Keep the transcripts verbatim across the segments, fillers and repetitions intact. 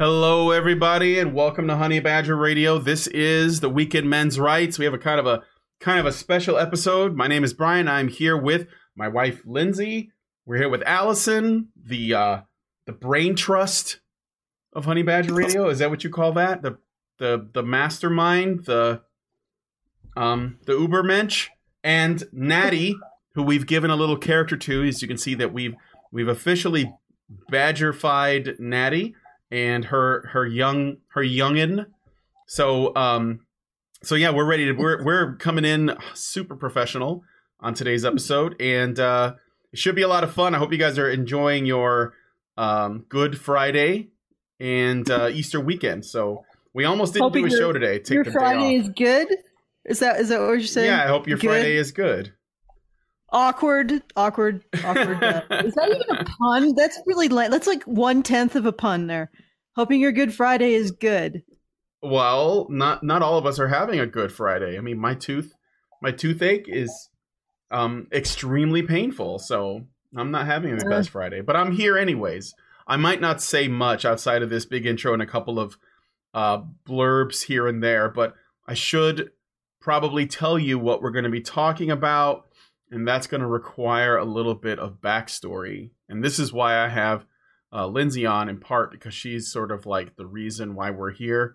Hello, everybody, and welcome to Honey Badger Radio. This is the Weekend Men's Rights. We have a kind of a kind of a special episode. My name is Brian. I'm here with my wife, Lindsay. We're here with Allison, the uh, the brain trust of Honey Badger Radio. Is that what you call that? The the the mastermind, the um the Ubermensch, and Natty, who we've given a little character to. As you can see, that we've we've officially badgerified Natty and her her young her youngin. So um so yeah, we're ready to we're we're coming in super professional on today's episode, and uh it should be a lot of fun. I hope you guys are enjoying your um Good Friday and uh Easter weekend. So we almost didn't Hoping do a your, show today. Take your the Friday day off. is good. Is that is that what you're saying? Yeah, I hope your good? Friday is good. Awkward, awkward, awkward. uh, is that even a pun? That's really la- that's like one tenth of a pun there. Hoping your Good Friday is good. Well, not not all of us are having a Good Friday. I mean, my tooth, my toothache is um, extremely painful, so I'm not having the best Friday. But I'm here anyways. I might not say much outside of this big intro and a couple of uh, blurbs here and there, but I should probably tell you what we're going to be talking about, and that's going to require a little bit of backstory. And this is why I have Uh, Lindsay on, in part because she's sort of like the reason why we're here.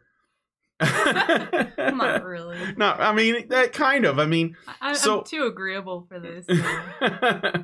Not really. No, I mean that kind of. I mean, I, so, I'm too agreeable for this. So,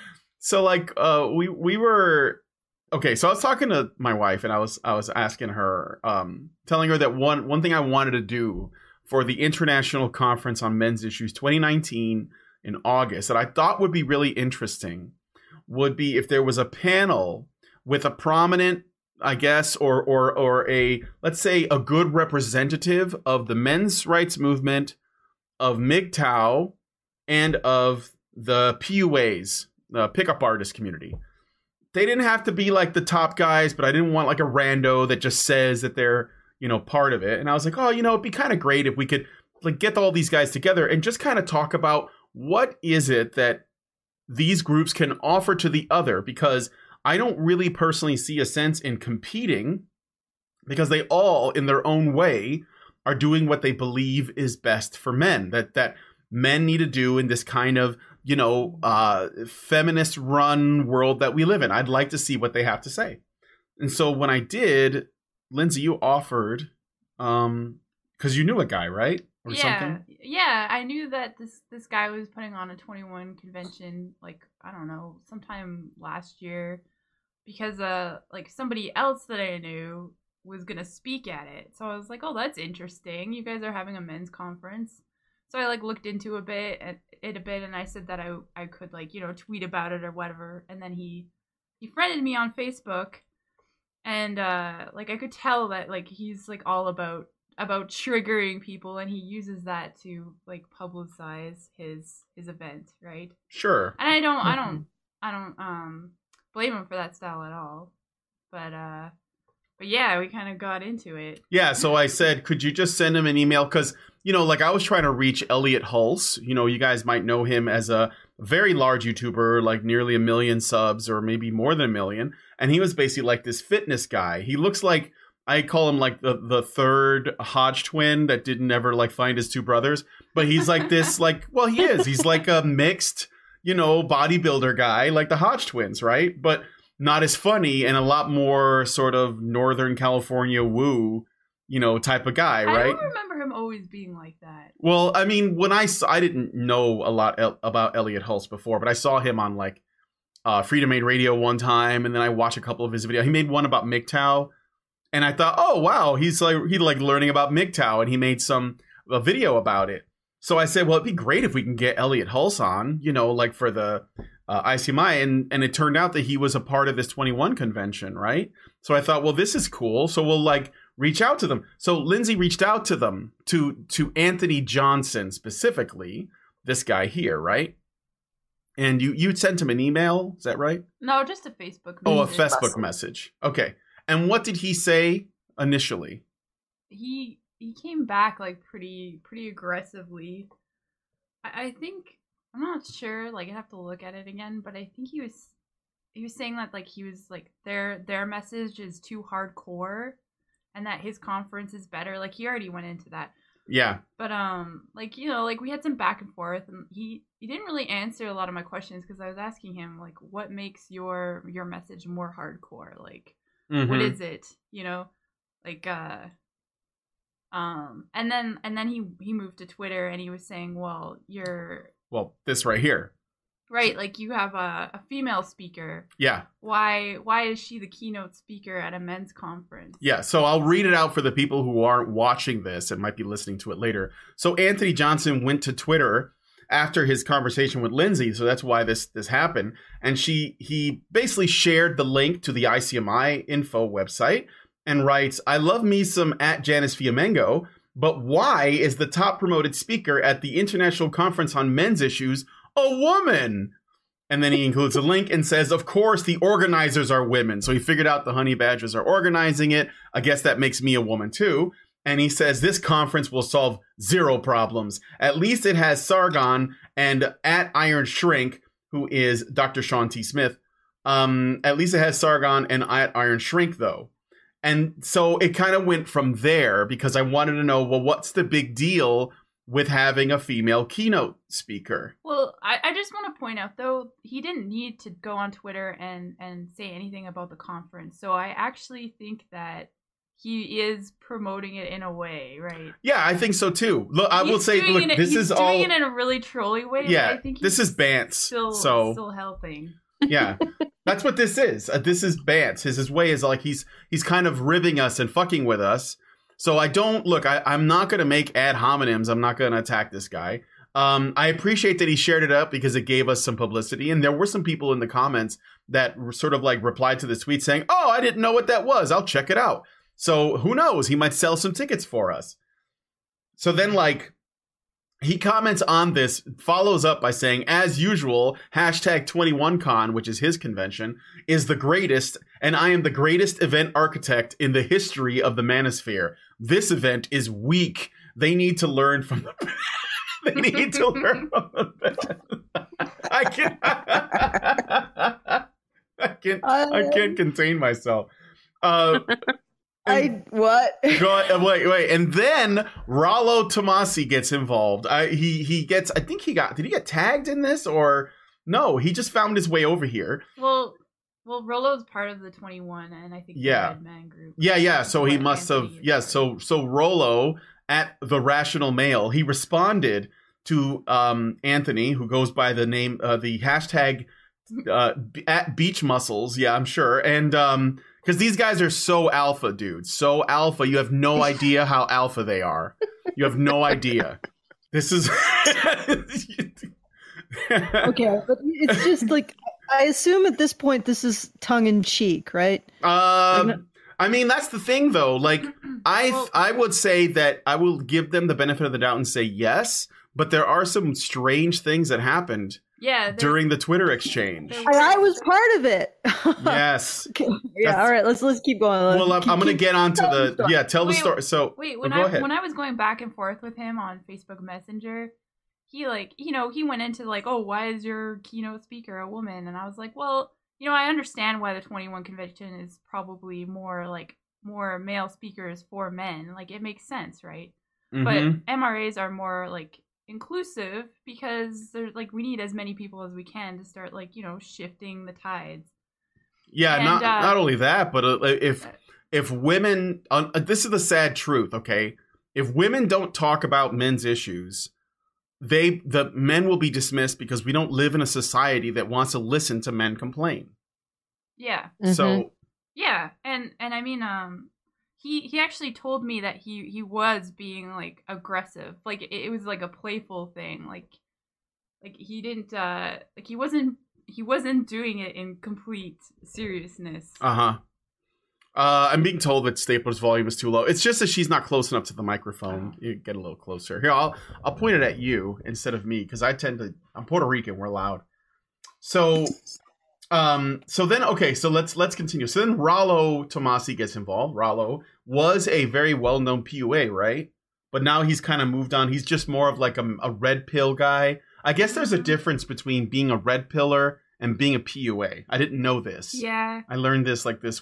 so like, uh, we we were okay. So I was talking to my wife, and I was I was asking her, um, telling her that one one thing I wanted to do for the International Conference on Men's Issues twenty nineteen in August that I thought would be really interesting would be if there was a panel with a prominent, I guess, or or or a, let's say, a good representative of the men's rights movement, of M G T O W, and of the P U As, the pickup artist community. They didn't have to be like the top guys, but I didn't want like a rando that just says that they're, you know, part of it. And I was like, oh, you know, it'd be kind of great if we could like get all these guys together and just kind of talk about what is it that these groups can offer to the other, because I don't really personally see a sense in competing, because they all, in their own way, are doing what they believe is best for men. That that men need to do in this kind of, you know, uh, feminist-run world that we live in. I'd like to see what they have to say. And so when I did, Lindsay, you offered, um, because you knew a guy, right? Or yeah, something? yeah. I knew that this this guy was putting on a twenty-one convention, like I don't know, sometime last year, because uh, like somebody else that I knew was gonna speak at it. So I was like, oh, that's interesting. You guys are having a men's conference. So I like looked into a bit at it a bit, and I said that I I could like you know tweet about it or whatever. And then he he friended me on Facebook, and uh, like I could tell that like he's like all about. about triggering people, and he uses that to like publicize his his event, right? Sure. And I don't I don't I don't um blame him for that style at all. But uh but yeah, we kind of got into it. Yeah, so I said, could you just send him an email? Because, you know, like I was trying to reach Elliot Hulse. You know, you guys might know him as a very large YouTuber, like nearly a million subs or maybe more than a million. And he was basically like this fitness guy. He looks like, I call him like the, the third Hodge twin that didn't ever like find his two brothers. But he's like this, like, well, he is. He's like a mixed, you know, bodybuilder guy, like the Hodge twins, right? But not as funny and a lot more sort of Northern California woo, you know, type of guy, right? I don't remember him always being like that. Well, I mean, when I saw, I didn't know a lot el- about Elliot Hulse before, but I saw him on like uh, Freedom Made Radio one time, and then I watched a couple of his videos. He made one about M G T O W. And I thought, oh, wow, he's like he like learning about M G T O W, and he made some a video about it. So I said, well, it'd be great if we can get Elliot Hulse on, you know, like for the uh, I C M I. And, and it turned out that he was a part of this twenty-one convention, right? So I thought, well, this is cool. So we'll like reach out to them. So Lindsay reached out to them, to to Anthony Johnson specifically, this guy here, right? And you you sent him an email, is that right? No, just a Facebook message. Oh, a Facebook message. Okay. And what did he say initially? He he came back like pretty pretty aggressively. I, I think I'm not sure. Like I have to look at it again, but I think he was he was saying that like he was like their their message is too hardcore, and that his conference is better. Like he already went into that. Yeah. But um, like you know, like we had some back and forth, and he he didn't really answer a lot of my questions because I was asking him like, what makes your your message more hardcore? Like, Mm-hmm. what is it? You know, like uh, um, and then and then he he moved to Twitter and he was saying, well, you're Well, this right here. right, like you have a, a female speaker. Yeah. Why why is she the keynote speaker at a men's conference? Yeah, so I'll read it out for the people who aren't watching this and might be listening to it later. So Anthony Johnson went to Twitter after his conversation with Lindsay, so that's why this this happened. And she he basically shared the link to the I C M I info website and writes, I love me some at Janice Fiamengo, but why is the top promoted speaker at the International Conference on Men's Issues a woman? And then he includes a link and says, of course, the organizers are women. So he figured out the Honey Badgers are organizing it. I guess that makes me a woman, too. And he says this conference will solve zero problems. At least it has Sargon and at Iron Shrink, who is Doctor Sean T. Smith. Um, at least it has Sargon and at Iron Shrink, though. And so it kind of went from there because I wanted to know, well, what's the big deal with having a female keynote speaker? Well, I, I just want to point out, though, he didn't need to go on Twitter and, and say anything about the conference. So I actually think that he is promoting it in a way, right? Yeah, I think so, too. Look, I He's will say, doing look, it, this he's is doing all... it in a really trolly way. Yeah, but I think this is Bantz. Still, so still helping. Yeah, that's what this is. Uh, this is Bantz. His, his way is like he's he's kind of ribbing us and fucking with us. So I don't look. I, I'm not going to make ad hominems. I'm not going to attack this guy. Um, I appreciate that he shared it up because it gave us some publicity, and there were some people in the comments that sort of like replied to this tweet saying, "Oh, I didn't know what that was. I'll check it out." So who knows? He might sell some tickets for us. So then, like. He comments on this, follows up by saying, as usual, hashtag twenty-one con, which is his convention, is the greatest, and I am the greatest event architect in the history of the manosphere. This event is weak. They need to learn from the They need to learn from the best. I can't I can't I can't contain myself. Uh I what? Go, wait, wait, and then Rollo Tomasi gets involved. I, he he gets. I think he got. Did he get tagged in this or no? He just found his way over here. Well, well, Rollo's part of the twenty-one, and I think yeah, the Red Man group. Yeah, yeah. So he must Anthony have. Yes. So so Rollo at the Rational Male, he responded to um, Anthony, who goes by the name, uh, the hashtag uh, at Beach Muscles. Yeah, I'm sure, and um. Because these guys are so alpha, dude. So alpha. You have no idea how alpha they are. You have no idea. This is... Okay, but it's just like... I assume at this point this is tongue-in-cheek, right? Um, I mean, that's the thing, though. Like, I Well- I would say that I will give them the benefit of the doubt and say yes, but there are some strange things that happened Yeah. there- during the Twitter exchange. there And I was part of it. Yes. Okay. Yeah, That's- all right, let's let's keep going. Let's Well, I'm, keep- I'm going to keep- get on to tell the the... story. Yeah, tell the Wait, story. So, Wait, oh, when go I ahead. when I was going back and forth with him on Facebook Messenger, he like, you know, he went into like, oh, why is your keynote speaker a woman? And I was like, well, you know, I understand why the twenty-one convention is probably more like more male speakers for men. Like it makes sense, right? Mhm. But M R As are more like inclusive because they're like we need as many people as we can to start like, you know, shifting the tides. Yeah, And, not uh, not only that, but uh, if if women, uh, this is the sad truth, okay? If women don't talk about men's issues, they the men will be dismissed because we don't live in a society that wants to listen to men complain. Yeah. Mhm. So Yeah, and and I mean, um, he he actually told me that he he was being like aggressive, like it, it was like a playful thing, like like he didn't uh like he wasn't he wasn't doing it in complete seriousness. uh-huh. Uh, I'm being told that Stapler's volume is too low. It's just that she's not close enough to the microphone. You get a little closer. Here, I'll I'll point it at you instead of me because I tend to. I'm Puerto Rican. We're loud. So, um, so then okay. So let's let's continue. So then Rollo Tomasi gets involved. Rollo was a very well known P U A, right? But now he's kind of moved on. He's just more of like a, a red pill guy. I guess there's a difference between being a red pillar and being a P U A. I didn't know this. Yeah, I learned this like this week.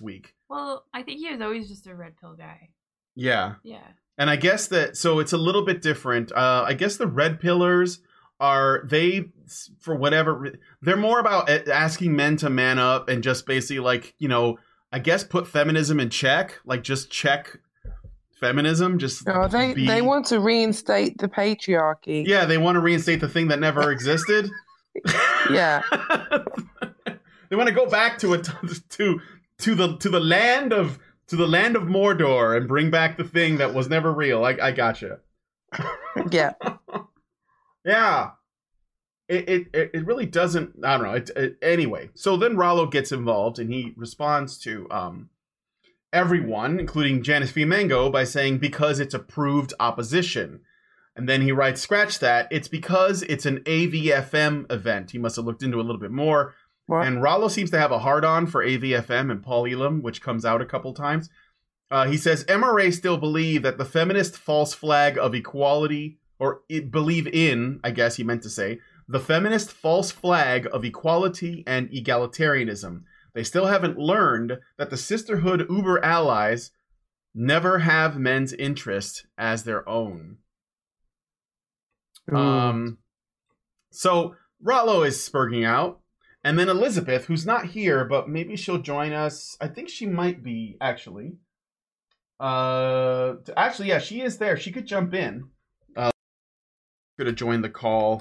Well, I think he was always just a red pill guy. Yeah. Yeah. And I guess that, so it's a little bit different. Uh, I guess the red pillars are, they, for whatever, they're more about asking men to man up and just basically like, you know, I guess put feminism in check, like just check feminism. Just oh, they, be... they want to reinstate the patriarchy. Yeah, they want to reinstate the thing that never existed. Yeah. They want to go back to it, to, to the, to the land of, to the land of Mordor and bring back the thing that was never real. I, I gotcha. Yeah. Yeah. It, it it really doesn't, I don't know. It, it, anyway, so then Rollo gets involved and he responds to um everyone, including Janice Fiamengo, by saying because it's approved opposition. And then he writes, scratch that, it's because it's an A V F M event. He must have looked into it a little bit more. What? And Rollo seems to have a hard-on for A V F M and Paul Elam, which comes out a couple times. Uh, he says, M R A still believe that the feminist false flag of equality, or it, believe in, I guess he meant to say, the feminist false flag of equality and egalitarianism. They still haven't learned that the sisterhood uber allies never have men's interest as their own. Ooh. Um, so Rollo is spurging out. And then Elizabeth, who's not here, but maybe she'll join us. I think she might be, actually. Uh, actually, yeah, she is there. She could jump in. Uh, could have joined the call.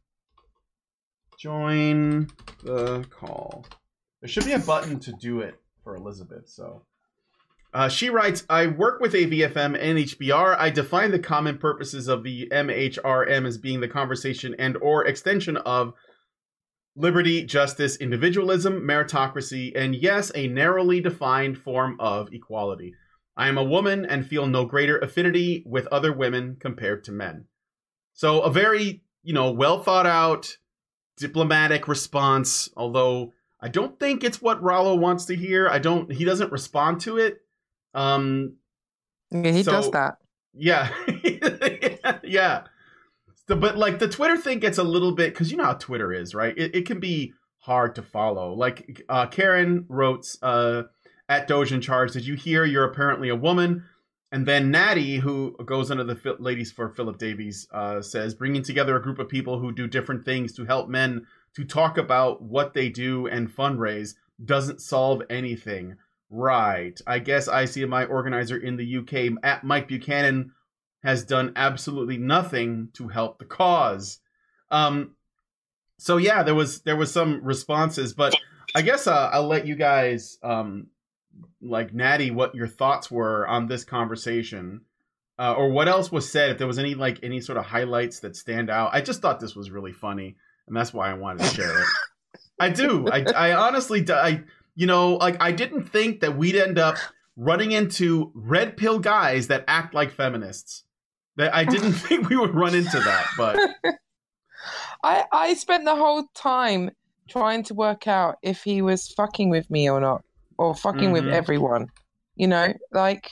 Join the call. There should be a button to do it for Elizabeth, so. Uh, she writes, I work with A V F M and H B R. I define the common purposes of the M H R M as being the conversation and or extension of liberty, justice, individualism, meritocracy, and yes, a narrowly defined form of equality. I am a woman and feel no greater affinity with other women compared to men. So a very, you know, well thought out, diplomatic response, although I don't think it's what Rollo wants to hear. I don't, he doesn't respond to it. Um, yeah, he so, does that. Yeah. Yeah. So, but like the Twitter thing gets a little bit, because you know how Twitter is, right? It, it can be hard to follow. Like uh, Karen wrote uh, at Doge in Charge, did you hear you're apparently a woman? And then Natty, who goes under the Ladies for Philip Davies, uh, says, bringing together a group of people who do different things to help men to talk about what they do and fundraise doesn't solve anything. Right. I guess I C M I organizer in the U K, at Mike Buchanan, has done absolutely nothing to help the cause. Um, so yeah, there was there was some responses, but I guess uh, I'll let you guys, um, like Natty, what your thoughts were on this conversation, uh, or what else was said. If there was any like any sort of highlights that stand out, I just thought this was really funny, and that's why I wanted to share it. I do. I, I honestly, I you know, like I didn't think that we'd end up running into red pill guys that act like feminists. That I didn't think we would run into that, but I I spent the whole time trying to work out if he was fucking with me or not, or fucking mm-hmm. with everyone. You know, like,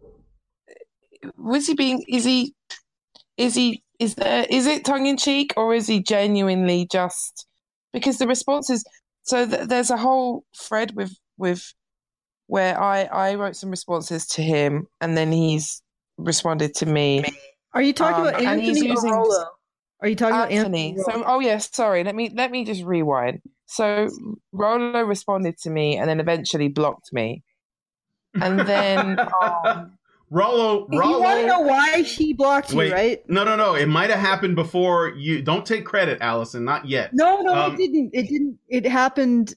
was he being? Is he? Is he? Is there? Is it tongue in cheek, or is he genuinely just? Because the responses. So th- there's a whole thread with with where I I wrote some responses to him, and then he's responded to me. Are you talking um, about Anthony using, or Rollo? Are you talking Anthony? about Anthony? So, oh yes, sorry. Let me let me just rewind. So Rollo responded to me, and then eventually blocked me, and then um, Rollo. Rollo. You want to know why she blocked you, Wait, right? No, no, no. It might have happened before you. Don't take credit, Allison. Not yet. No, no, um, it didn't. It didn't. It happened.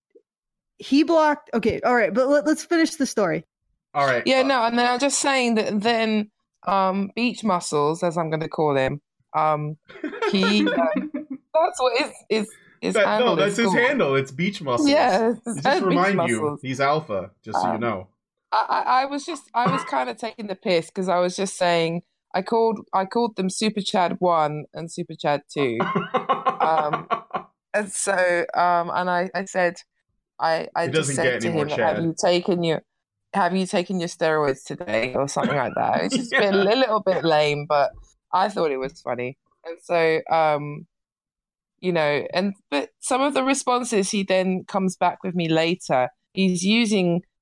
He blocked. Okay, all right, but let, let's finish the story. All right. Yeah, no, and then I'm just saying that then um, Beach Muscles, as I'm going to call him, um, he um, that's what his his, his that, handle no, that's is his called. handle. It's Beach Muscles. Yeah, just remind you, he's alpha. Just so um, you know. I, I was just I was kind of taking the piss because I was just saying I called I called them Super Chad one and Super Chad two, um, and so um, and I, I said I I it just said to him, Chad. have you taken your have you taken your steroids today or something like that? It's just yeah. been a little bit lame, but I thought it was funny, and so um, you know, and but some of the responses he then comes back with me later. He's using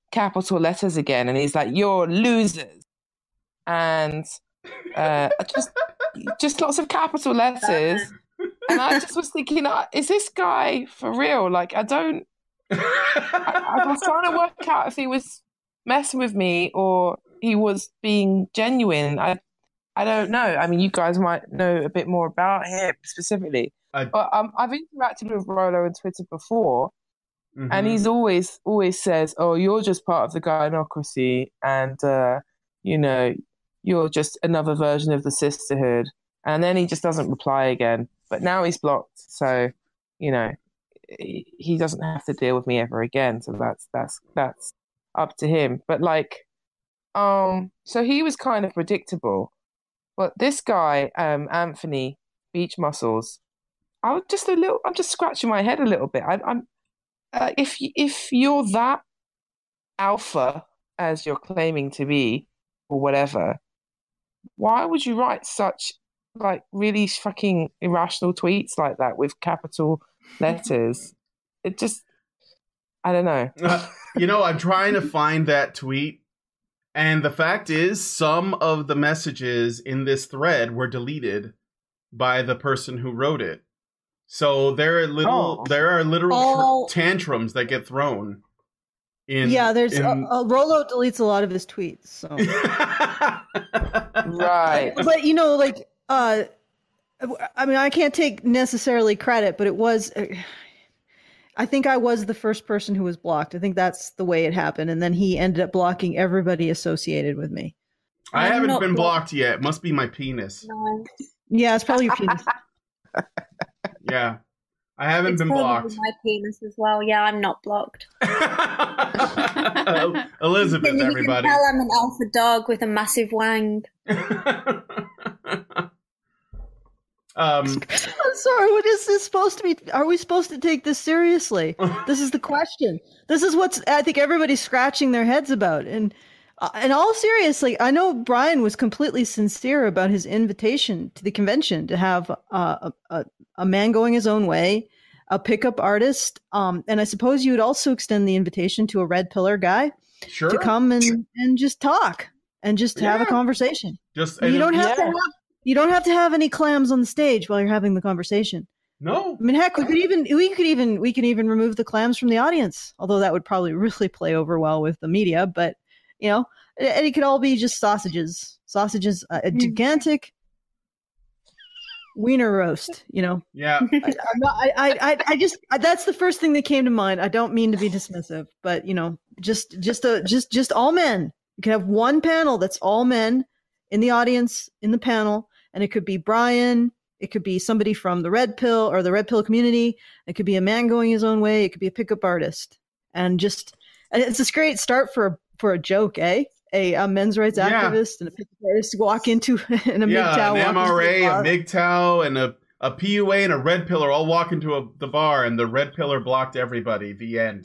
capital letters again, and he's like, "You're losers," and uh, just just lots of capital letters. And I just was thinking, uh, is this guy for real? Like, I don't. I, I was trying to work out if he was messing with me or he was being genuine. I I don't know. I mean, you guys might know a bit more about him specifically. I... But um, I've interacted with Rolo on Twitter before, Mm-hmm. and he's always always says, "Oh, you're just part of the gynocracy, and uh, you know, you're just another version of the sisterhood." And then he just doesn't reply again. But now he's blocked, so you know, he, he doesn't have to deal with me ever again. So that's that's that's up to him. But like, um, so he was kind of predictable. But this guy, um, Anthony Beach Muscles, I was just a little. I'm just scratching my head a little bit. I, I'm uh, if if you're that alpha as you're claiming to be, or whatever, why would you write such like really fucking irrational tweets like that with capital letters? It just, I don't know. Uh, you know, I'm trying to find that tweet, and the fact is, some of the messages in this thread were deleted by the person who wrote it. So there are little, Oh. there are literal Oh. tr- tantrums that get thrown. In yeah, there's in... uh, uh, Rolo deletes a lot of his tweets. So. Right. But you know, like, uh, I mean, I can't take necessarily credit, but it was. Uh, I think I was the first person who was blocked. I think that's the way it happened, and then he ended up blocking everybody associated with me. I I'm haven't not been blocked. blocked yet. Must be my penis. No, Yeah, it's probably your penis. Yeah, I haven't it's been probably blocked. my penis as well. Yeah, I'm not blocked. Elizabeth, You everybody. can tell I'm an alpha dog with a massive wang. um, I'm sorry, what is this supposed to be? Are we supposed to take this seriously? This is the question. This is what's I think everybody's scratching their heads about. And uh, in all seriously, I know Brian was completely sincere about his invitation to the convention to have uh, a, a, a man going his own way, a pickup artist, um, and I suppose you would also extend the invitation to a red pillar guy sure. to come and, and just talk and just have a Yeah. conversation. Just You don't have to Yeah. have you don't have to have any clams on the stage while you're having the conversation. no. I mean, heck, we could even we could even we can even remove the clams from the audience, although that would probably really play over well with the media. But you know, and it could all be just sausages, sausages, uh, a gigantic wiener roast. You know, Yeah. I, I'm not, I, I I I just that's the first thing that came to mind. I don't mean to be dismissive, but you know, just just a just just all men. You can have one panel that's all men in the audience in the panel, and it could be Brian. It could be somebody from the Red Pill or the Red Pill community. It could be a man going his own way. It could be a pickup artist, and just and it's this great start for for a joke, eh? A, a men's rights Yeah. activist and a pickup artist walk into in a Yeah, MGTOW, an walk into M R A, the a bar. M G T O W, and a, a P U A and a red pillar all walk into a, the bar, and the red pillar blocked everybody. The end.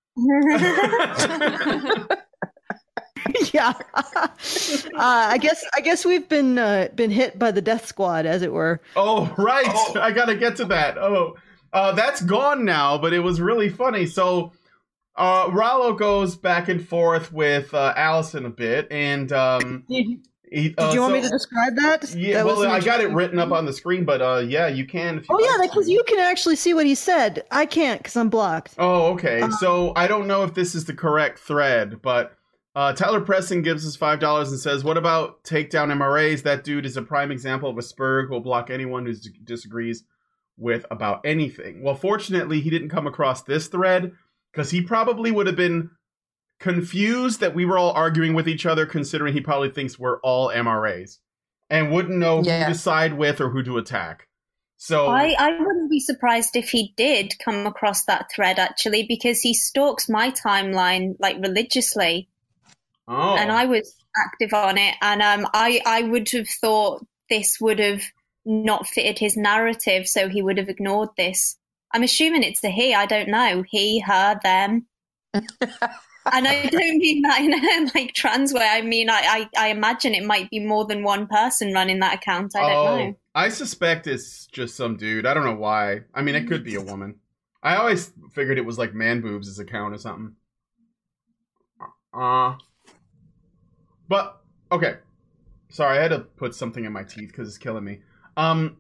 Yeah, uh, I guess I guess we've been uh, been hit by the death squad, as it were. Oh, right. I got to get to that. Oh, uh, that's gone now, but it was really funny. So uh, Rollo goes back and forth with uh, Allison a bit, and um, Did, he, did uh, you want so- me to describe that? Yeah, That was well, an I got it interesting- written up on the screen, but uh, yeah, you can. If you Oh yeah, like. because you can actually see what he said. I can't because I'm blocked. Oh, okay. Uh, So I don't know if this is the correct thread, but uh, Tyler Preston gives us five dollars and says, "What about takedown M R As? That dude is a prime example of a spurg who will block anyone who s- disagrees with about anything." Well, fortunately, he didn't come across this thread because he probably would have been confused that we were all arguing with each other, considering he probably thinks we're all M R As and wouldn't know Yeah. who to side with or who to attack. So I, I wouldn't be surprised if he did come across that thread, actually, because he stalks my timeline like religiously. oh. And I was active on it, and um, I, I would have thought this would have not fitted his narrative, so he would have ignored this. I'm assuming it's a he, I don't know. He, her, them. And I don't mean that in a like trans way. I mean, I, I, I imagine it might be more than one person running that account. I don't oh, know. I suspect it's just some dude. I don't know why. I mean, it could be a woman. I always figured it was like Man Boobs' account or something. Uh, but okay. Sorry, I had to put something in my teeth because it's killing me. Um,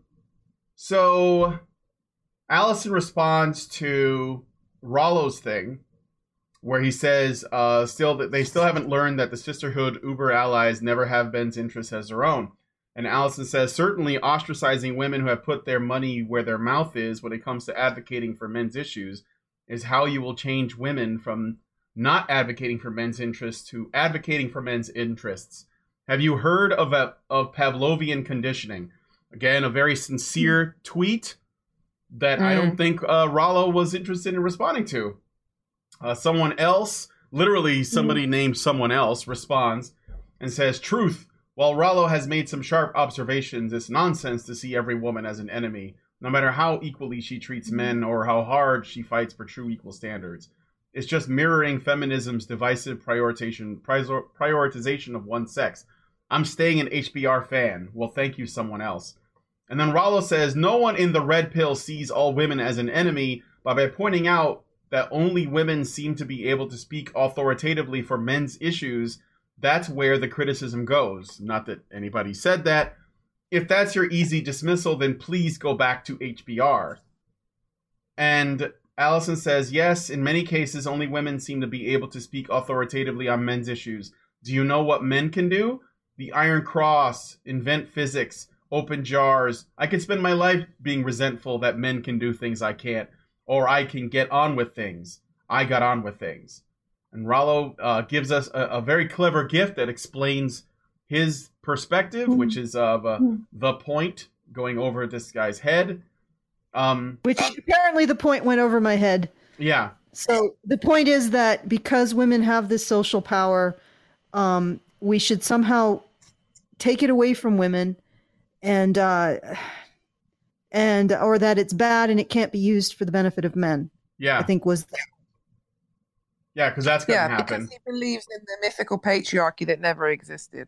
so Allison responds to Rollo's thing, where he says, uh, still that they still haven't learned that the sisterhood Uber allies never have men's interests as their own. And Allison says, certainly ostracizing women who have put their money where their mouth is when it comes to advocating for men's issues is how you will change women from not advocating for men's interests to advocating for men's interests. Have you heard of a, of Pavlovian conditioning? Again, a very sincere tweet that mm. I don't think uh, Rollo was interested in responding to. Uh, someone else, literally somebody mm. named someone else, responds and says, truth, while Rollo has made some sharp observations, it's nonsense to see every woman as an enemy, no matter how equally she treats men or how hard she fights for true equal standards. It's just mirroring feminism's divisive prioritization, prioritization of one sex. I'm staying an H B R fan. Well, thank you, someone else. And then Rollo says, no one in the red pill sees all women as an enemy, but by pointing out that only women seem to be able to speak authoritatively for men's issues, that's where the criticism goes. Not that anybody said that. If that's your easy dismissal, then please go back to H B R. And Allison says, yes, in many cases, only women seem to be able to speak authoritatively on men's issues. Do you know what men can do? The Iron Cross, invent physics, open jars. I could spend my life being resentful that men can do things I can't, or I can get on with things. I got on with things. And Rollo uh, gives us a, a very clever gift that explains his perspective, mm-hmm. which is of uh, mm-hmm. the point going over this guy's head. Um, which apparently the point went over my head. Yeah. So the point is that because women have this social power, um, we should somehow take it away from women, and uh, and or that it's bad and it can't be used for the benefit of men. Yeah, I think was. The- yeah, because that's going to yeah, happen. Because he believes in the mythical patriarchy that never existed.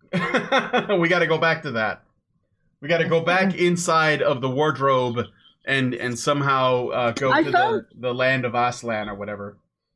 We got to go back to that. We got to go back inside of the wardrobe and and somehow uh, go I to found- the, the land of Aslan or whatever.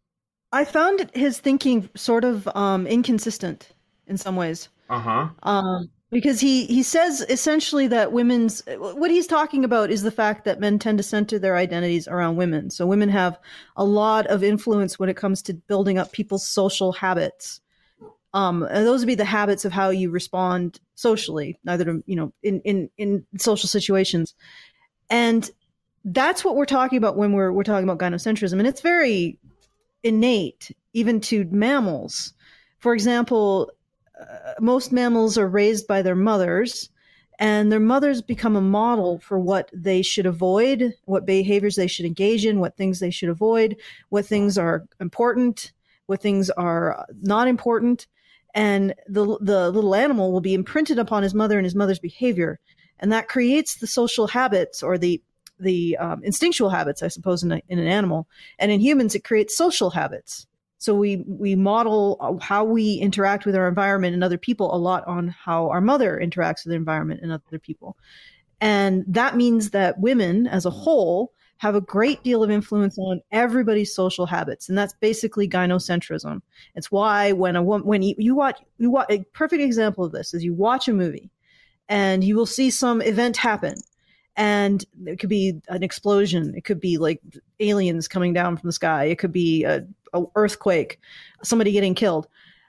I found his thinking sort of um, inconsistent in some ways. Uh-huh. Um, because he, he says essentially that women's, what he's talking about is the fact that men tend to center their identities around women. So women have a lot of influence when it comes to building up people's social habits. Um, and those would be the habits of how you respond socially, either to, you know, in, in, in social situations. And that's what we're talking about when we're, we're talking about gynocentrism. And it's very innate, even to mammals. For example, uh, most mammals are raised by their mothers, and their mothers become a model for what they should avoid, what behaviors they should engage in, what things they should avoid, what things are important, what things are not important. And the the little animal will be imprinted upon his mother and his mother's behavior. And that creates the social habits or the the um, instinctual habits, I suppose, in, a, in an animal. And in humans, it creates social habits. So we, we model how we interact with our environment and other people a lot on how our mother interacts with the environment and other people. And that means that women as a whole have a great deal of influence on everybody's social habits. And that's basically gynocentrism. It's why when a woman, when you, you watch, you watch, a perfect example of this is you watch a movie and you will see some event happen. And it could be an explosion. It could be like aliens coming down from the sky. It could be a, a earthquake, somebody getting killed.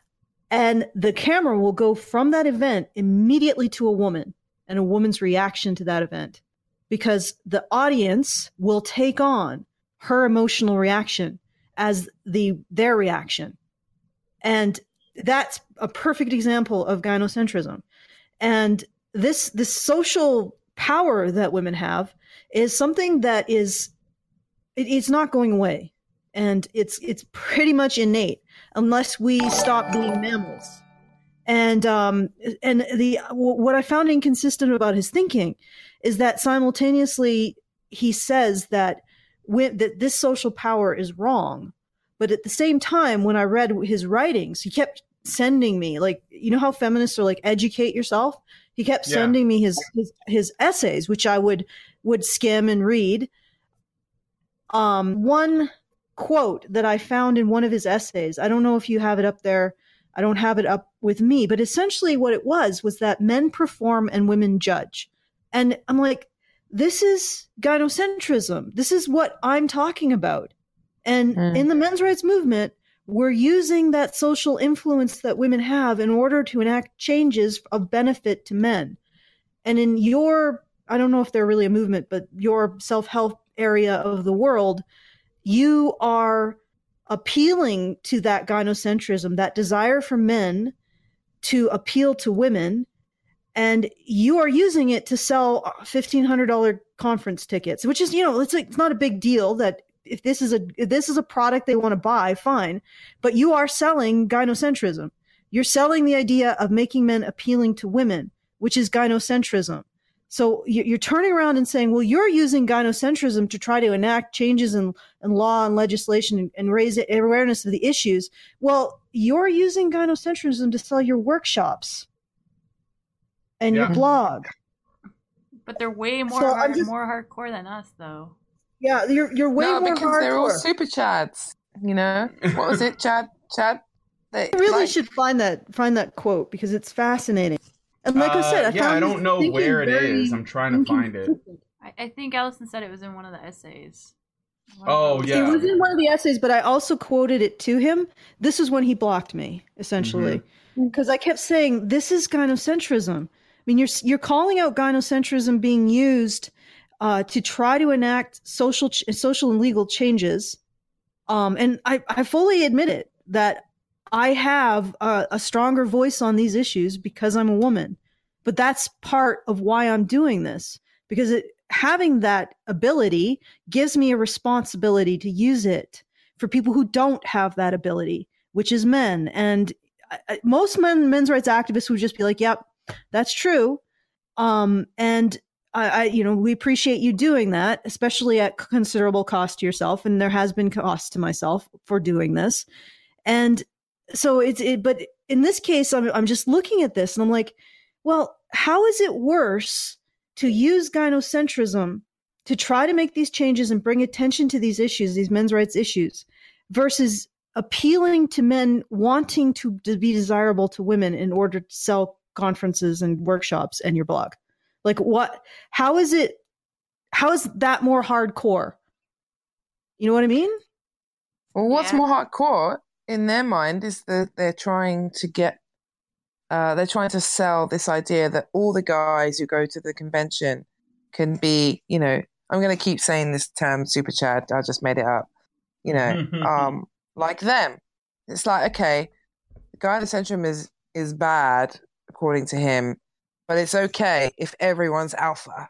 And the camera will go from that event immediately to a woman and a woman's reaction to that event, because the audience will take on her emotional reaction as the their reaction. And that's a perfect example of gynocentrism. And this this social power that women have is something that is it, it's not going away, and it's it's pretty much innate unless we stop being mammals. And um and the what I found inconsistent about his thinking is that simultaneously he says that when, that this social power is wrong, but at the same time when I read his writings, he kept sending me, like, you know how feminists are like, educate yourself. He kept sending yeah. me his, his his essays, which I would would skim and read. Um, one quote that I found in one of his essays. I don't know if you have it up there. I don't have it up with me, but essentially what it was was that men perform and women judge. And I'm like, this is gynocentrism. This is what I'm talking about. And mm. in the men's rights movement, we're using that social influence that women have in order to enact changes of benefit to men. And in your, I don't know if they're really a movement, but your self-help area of the world, you are appealing to that gynocentrism, that desire for men to appeal to women, and you are using it to sell fifteen hundred dollars conference tickets, which is, you know, it's like, it's not a big deal that if this is a if this is a product they want to buy, fine, but you are selling gynocentrism. You're selling the idea of making men appealing to women, which is gynocentrism. So you're turning around and saying, well, you're using gynocentrism to try to enact changes in, in law and legislation and, and raise awareness of the issues. Well, you're using gynocentrism to sell your workshops and yeah. your blog. But they're way more so hard, just, more hardcore than us, though. Yeah, you're you're way no, more because hardcore. They're all super chads. You know what was it, Chad? Chad. They, I really like, should find that find that quote because it's fascinating. And like uh, I said, I yeah, I don't know where it very, is. I'm trying to find it. I, I think Allison said it was in one of the essays. Oh, yeah. It was in one of the essays, but I also quoted it to him. This is when he blocked me, essentially. Because mm-hmm. I kept saying, this is gynocentrism. I mean, you're you're calling out gynocentrism being used uh, to try to enact social ch- social and legal changes. Um, and I, I fully admit it, that I have a, a stronger voice on these issues because I'm a woman. But that's part of why I'm doing this, because it, having that ability gives me a responsibility to use it for people who don't have that ability, which is men. And I, most men, men's rights activists would just be like, yep, that's true. Um, and I, I, you know, we appreciate you doing that, especially at considerable cost to yourself. And there has been cost to myself for doing this. And so it's, it, but in this case, I'm, I'm just looking at this and I'm like, well, how is it worse to use gynocentrism to try to make these changes and bring attention to these issues, these men's rights issues, versus appealing to men wanting to, to be desirable to women in order to sell conferences and workshops and your blog? Like what, how is it, how is that more hardcore? You know what I mean? Well, what's Yeah. more hardcore in their mind is that they're trying to get, uh, they're trying to sell this idea that all the guys who go to the convention can be, you know, I'm going to keep saying this term, super chad, I just made it up, you know, um, like them. It's like, okay, gynocentrism is, is bad, according to him, but it's okay if everyone's alpha,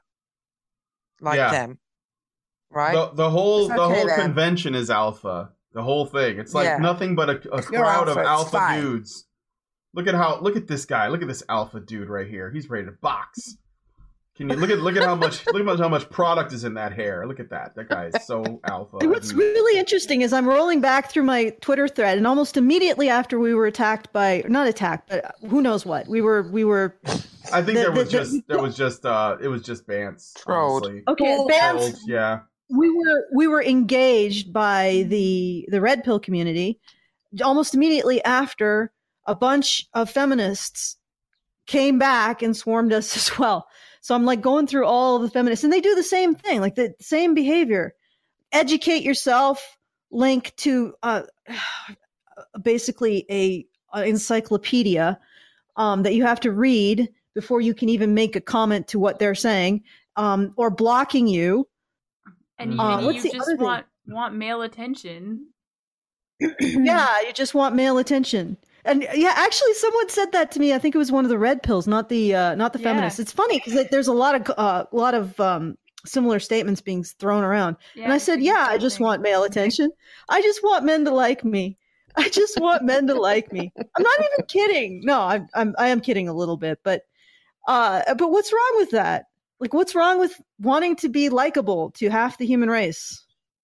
like Yeah. them, right? The, the whole It's the okay whole then. convention is alpha. The whole thing. It's like Yeah. nothing but a, a If you're crowd of alpha, it's alpha fine. dudes. Look at how look at this guy. Look at this alpha dude right here. He's ready to box. Can you look at look at how much look at how much product is in that hair? Look at that. That guy is so alpha. And what's He- really interesting is I'm rolling back through my Twitter thread, and almost immediately after we were attacked by, not attacked, but who knows what, we were we were. I think the- there was the- just there was just uh it was just Bance. Trolled. honestly. Okay, Well, Bance, Trolled, yeah. we were we were engaged by the the red pill community almost immediately after a bunch of feminists came back and swarmed us as well. So I'm like going through all of the feminists, and they do the same thing, like the same behavior. Educate yourself. Link to uh, basically a, a encyclopedia um, that you have to read before you can even make a comment to what they're saying, um, or blocking you. And Uh, you, what's you the just other thing? want want male attention. Yeah, you just want male attention. And yeah, actually, someone said that to me. I think it was one of the red pills, not the uh, not the Yeah. feminists. It's funny because there's a lot of uh, a lot of um, similar statements being thrown around. and I it's said, the yeah, I same just thing. want male attention. I just want men to like me. I just want men to like me. I'm not even kidding. No, I'm I'm I am kidding a little bit, but uh, but what's wrong with that? Like, what's wrong with wanting to be likable to half the human race?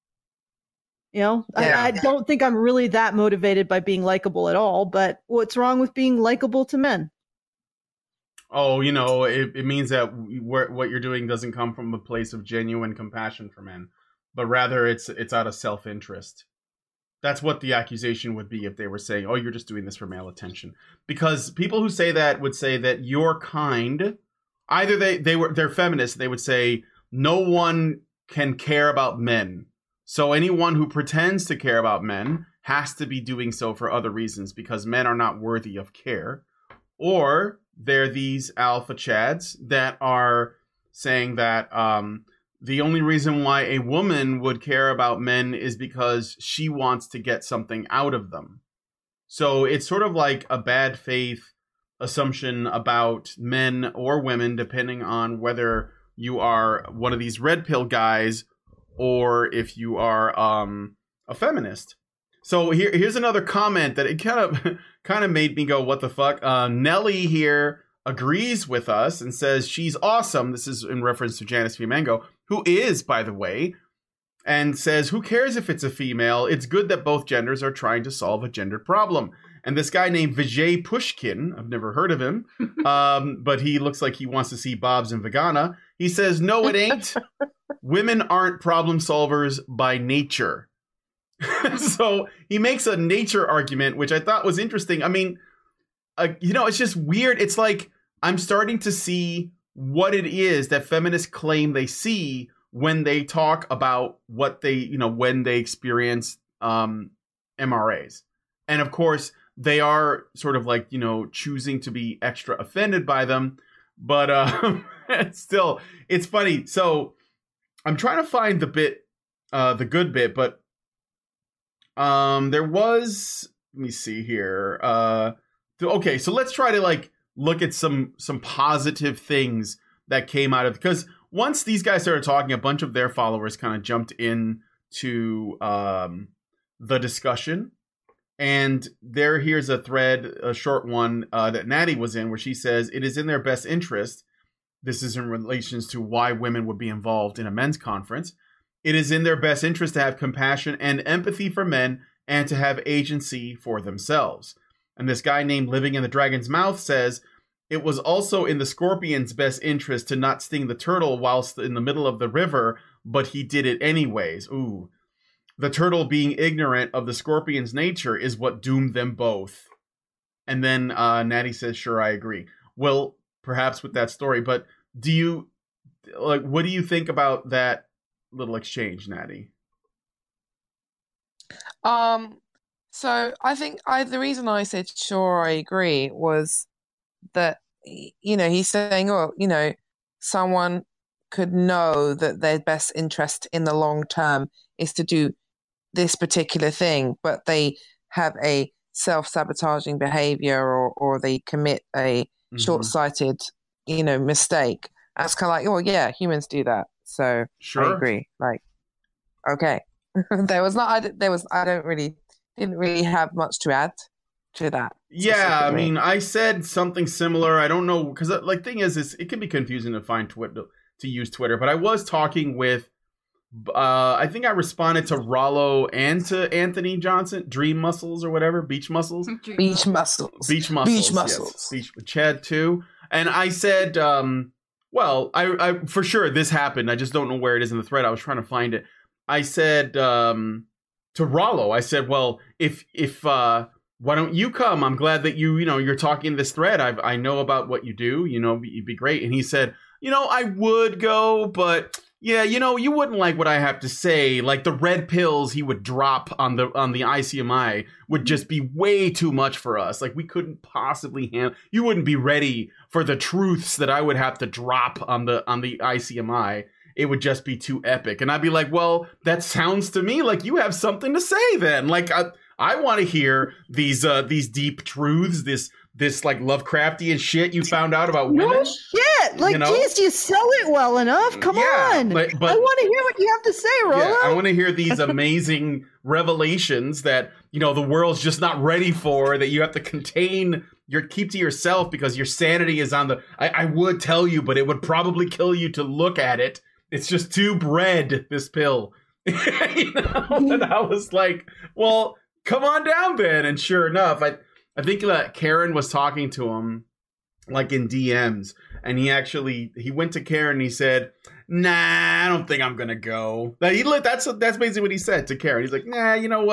You know, Yeah. I, I don't think I'm really that motivated by being likable at all, but what's wrong with being likable to men? Oh, you know, it, it means that where, what you're doing doesn't come from a place of genuine compassion for men, but rather it's it's out of self-interest. That's what the accusation would be if they were saying, oh, you're just doing this for male attention. Because people who say that would say that your kind, either they, they were, they're feminists, they would say no one can care about men. So anyone who pretends to care about men has to be doing so for other reasons because men are not worthy of care. Or they're these alpha chads that are saying that um, the only reason why a woman would care about men is because she wants to get something out of them. So it's sort of like a bad faith assumption about men or women, depending on whether you are one of these red pill guys or if you are um, a feminist. So here, here's another comment that it kind of kind of made me go, what the fuck? Uh, Nelly here agrees with us and says she's awesome. This is in reference to Janice Fiamengo, who is, by the way, and says, who cares if it's a female? It's good that both genders are trying to solve a gendered problem. And this guy named Vijay Pushkin, I've never heard of him, um, but he looks like he wants to see Bob's and Vegana. He says, no, it ain't. Women aren't problem solvers by nature. So he makes a nature argument, which I thought was interesting. I mean, uh, you know, it's just weird. It's like I'm starting to see what it is that feminists claim they see when they talk about what they, you know, when they experience um, M R As. And of course, they are sort of like, you know, choosing to be extra offended by them. But uh, still, it's funny. So I'm trying to find the bit, uh, the good bit, but um, there was, let me see here. Uh, okay, so let's try to like look at some some positive things that came out of, because once these guys started talking, a bunch of their followers kind of jumped in to um, the discussion. And there, here's a thread, a short one uh, that Natty was in, where she says, it is in their best interest. This is in relations to why women would be involved in a men's conference. It is in their best interest to have compassion and empathy for men and to have agency for themselves. And this guy named Living in the Dragon's Mouth says, it was also in the scorpion's best interest to not sting the turtle whilst in the middle of the river, but he did it anyways. Ooh. The turtle being ignorant of the scorpion's nature is what doomed them both. And then uh, Natty says, sure, I agree. Well, perhaps with that story, but do you, like, what do you think about that little exchange, Natty? Um, so I think I the reason I said sure I agree was that, you know, he's saying, oh, you know, someone could know that their best interest in the long term is to do this particular thing, but they have a self-sabotaging behavior or, or they commit a mm-hmm. short-sighted, you know, mistake. That's kind of like, oh, yeah, humans do that. So sure. I agree. Like, okay. there was not, I, there was, I don't really, didn't really have much to add to that. Yeah, I mean, I said something similar. I don't know, because like thing is, is it can be confusing to find Twitter, to use Twitter, but I was talking with Uh, I think I responded to Rollo and to Anthony Johnson, Dream Muscles or whatever, Beach Muscles. Beach Muscles. Beach Muscles. Beach Muscles. Yes. Beach with Chad too. And I said, um, well, I, I for sure this happened. I just don't know where it is in the thread. I was trying to find it. I said um, to Rollo, I said, well, if if uh, why don't you come? I'm glad that you you know you're talking this thread. I I know about what you do. You know, you'd be great. And he said, you know, I would go, but. Yeah, you know, you wouldn't like what I have to say. Like the red pills he would drop on the on the I C M I would just be way too much for us. Like we couldn't possibly handle. You wouldn't be ready for the truths that I would have to drop on the on the I C M I. It would just be too epic. And I'd be like, well, that sounds to me like you have something to say then. Like I I want to hear these uh, these deep truths, this this like Lovecraftian shit you found out about women. No shit. Like, you know? Geez, you sell it well enough. Come yeah, on. But, but, I want to hear what you have to say, Rollo. Yeah, I want to hear these amazing revelations that, you know, the world's just not ready for, that you have to contain, your keep to yourself because your sanity is on the... I, I would tell you, but it would probably kill you to look at it. It's just too bread, this pill. You know? And I was like, well, come on down then. And sure enough, I... I think that Karen was talking to him, like in D Ms, and he actually he went to Karen and he said, "Nah, I don't think I'm gonna go." That he that's that's basically what he said to Karen. He's like, "Nah, you know what?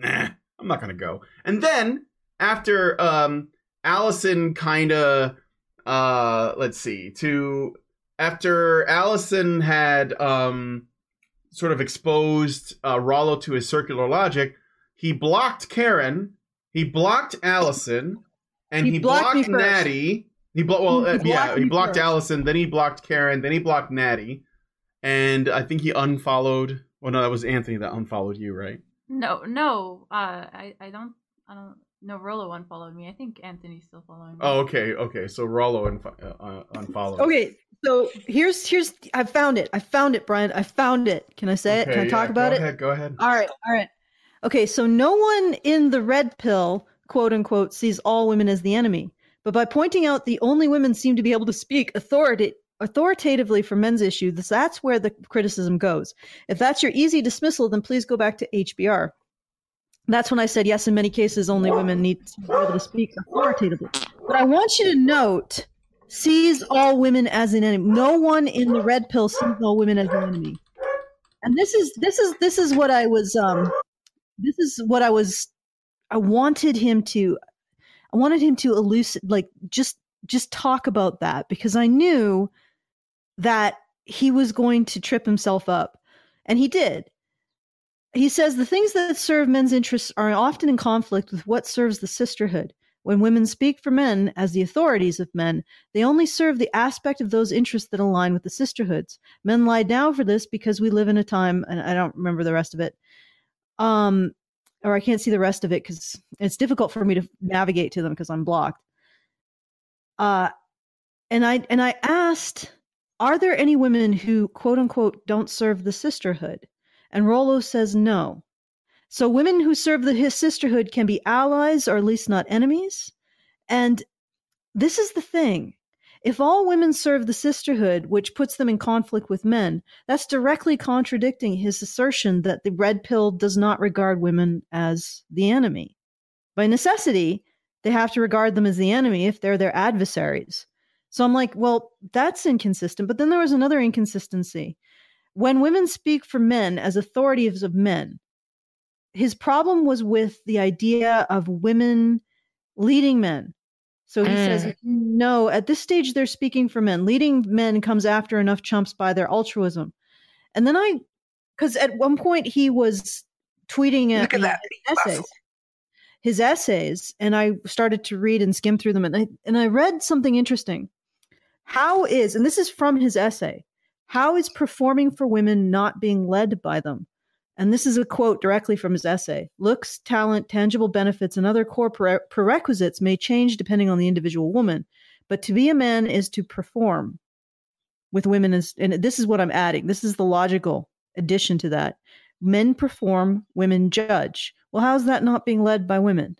nah, I'm not gonna go. And then after um, Allison kind of, uh, let's see, to after Allison had um, sort of exposed uh, Rollo to his circular logic, he blocked Karen, he blocked Allison, and he, He blocked me blocked first. Natty. He blo- well, He uh, blocked yeah, he me blocked first. Allison, then he blocked Karen, then he blocked Natty, and I think he unfollowed. Well, no, that was Anthony that unfollowed you, right? No, no. Uh, I, I don't, I don't. No, Rollo unfollowed me. I think Anthony's still following me. Oh, okay, okay. So Rollo unfo- uh, unfollowed. Okay, so here's here's I found it. I found it, Brian. I found it. Can I say it? Can I Okay, talk yeah, about go it? Ahead, go ahead. All right, all right. Okay, so no one in the red pill, quote unquote, sees all women as the enemy. But by pointing out the only women seem to be able to speak authority, authoritatively for men's issues, that's where the criticism goes. If that's your easy dismissal, then please go back to H B R. That's when I said, yes, in many cases, only women need to be able to speak authoritatively. But I want you to note, sees all women as an enemy. No one in the red pill sees all women as an enemy. And this is this is this is what I was um this is what I was I wanted him to I wanted him to elucidate, like just just talk about that, because I knew that he was going to trip himself up, and he did. He says the things that serve men's interests are often in conflict with what serves the sisterhood. When women speak for men as the authorities of men, they only serve the aspect of those interests that align with the sisterhoods. Men lie down for this because we live in a time, and I don't remember the rest of it, um, or I can't see the rest of it because it's difficult for me to navigate to them because I'm blocked. Uh, and I and I asked, are there any women who, quote unquote, don't serve the sisterhood? And Rollo says no. So women who serve the his sisterhood can be allies or at least not enemies. And this is the thing. If all women serve the sisterhood, which puts them in conflict with men, that's directly contradicting his assertion that the red pill does not regard women as the enemy. By necessity, they have to regard them as the enemy if they're their adversaries. So I'm like, well, that's inconsistent. But then there was another inconsistency. When women speak for men as authorities of men, his problem was with the idea of women leading men. So he Mm. says, no, at this stage, they're speaking for men. Leading men comes after enough chumps by their altruism. And then I, because at one point he was tweeting at, Look at me that his essays, his essays, and I started to read and skim through them. And I, and I read something interesting. How is, and this is from his essay, how is performing for women not being led by them? And this is a quote directly from his essay. Looks, talent, tangible benefits, and other core prere- prerequisites may change depending on the individual woman. But to be a man is to perform with women. Is, and this is what I'm adding. This is the logical addition to that. Men perform, women judge. Well, how's that not being led by women?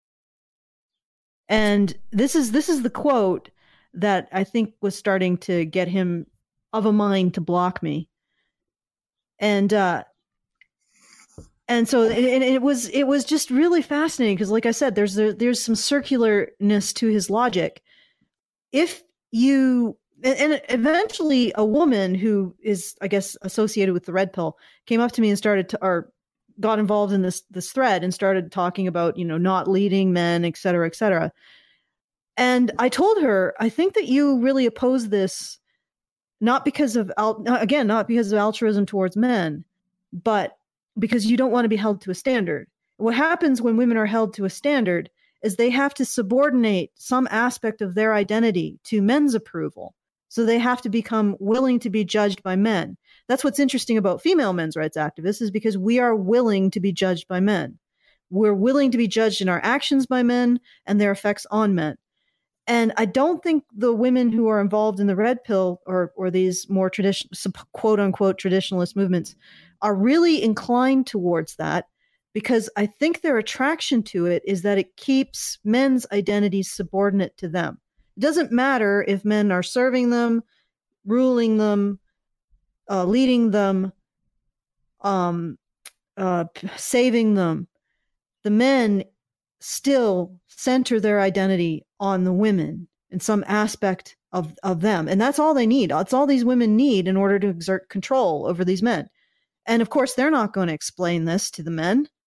And this is this is the quote that I think was starting to get him of a mind to block me. And uh, and so it, it, it was it was just really fascinating because, like I said, there's there, there's some circularness to his logic. If you and, and eventually a woman who is, I guess, associated with the red pill came up to me and started to or got involved in this this thread and started talking about, you know, not leading men, et cetera, et cetera. And I told her, I think that you really oppose this. Not because of, again, not because of altruism towards men, but because you don't want to be held to a standard. What happens when women are held to a standard is they have to subordinate some aspect of their identity to men's approval. So they have to become willing to be judged by men. That's what's interesting about female men's rights activists, is because we are willing to be judged by men. We're willing to be judged in our actions by men and their effects on men. And I don't think the women who are involved in the red pill or or these more traditional, quote unquote, traditionalist movements are really inclined towards that, because I think their attraction to it is that it keeps men's identities subordinate to them. It doesn't matter if men are serving them, ruling them, uh, leading them, um, uh, saving them. The men still center their identity on the women in some aspect of, of them. And that's all they need. That's all these women need in order to exert control over these men. And of course, they're not going to explain this to the men.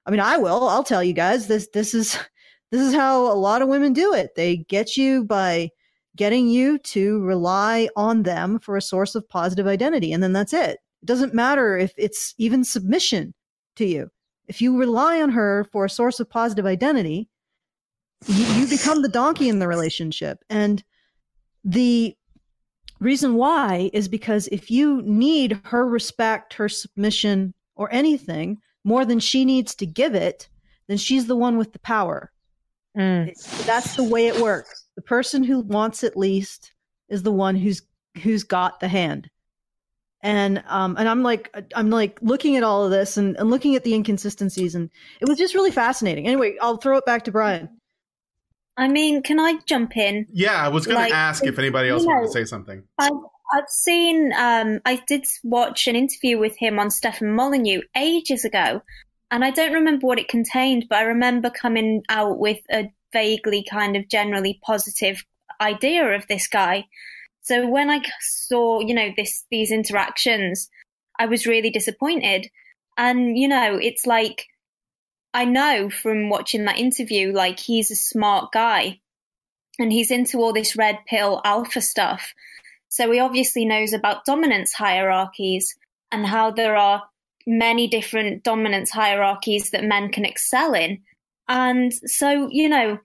I mean, I will. I'll tell you guys this. This is this is how a lot of women do it. They get you by getting you to rely on them for a source of positive identity, and then that's it. It doesn't matter if it's even submission to you. If you rely on her for a source of positive identity, you, you become the donkey in the relationship. And the reason why is because if you need her respect, her submission, or anything more than she needs to give it, then she's the one with the power. Mm. That's the way it works. The person who wants it least is the one who's who's got the hand. And um and I'm like I'm like looking at all of this and, and looking at the inconsistencies, and it was just really fascinating. Anyway, I'll throw it back to Brian. I mean, can I jump in? Yeah, I was going Like, to ask if anybody else you wanted know, to say something. I've, I've seen, um, I did watch an interview with him on Stefan Molyneux ages ago, and I don't remember what it contained, but I remember coming out with a vaguely kind of generally positive idea of this guy. So when I saw, you know, this these interactions, I was really disappointed. And, you know, it's like, I know from watching that interview, like, he's a smart guy and he's into all this red pill alpha stuff. So he obviously knows about dominance hierarchies and how there are many different dominance hierarchies that men can excel in. And so, you know,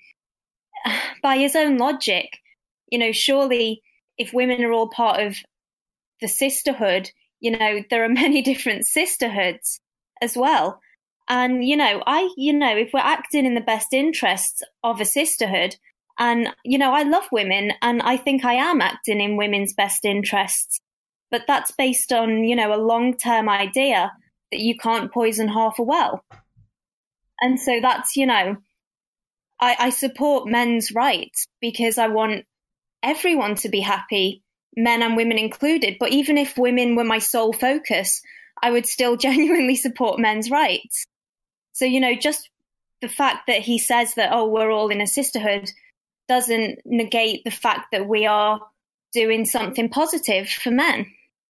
by his own logic, you know, surely if women are all part of the sisterhood, you know, there are many different sisterhoods as well. And, you know, I, you know, if we're acting in the best interests of a sisterhood, and, you know, I love women and I think I am acting in women's best interests, but that's based on, you know, a long-term idea that you can't poison half a well. And so that's, you know, I, I support men's rights because I want everyone to be happy, men and women included. But even if women were my sole focus, I would still genuinely support men's rights. So, you know, just the fact that he says that, oh, we're all in a sisterhood doesn't negate the fact that we are doing something positive for men.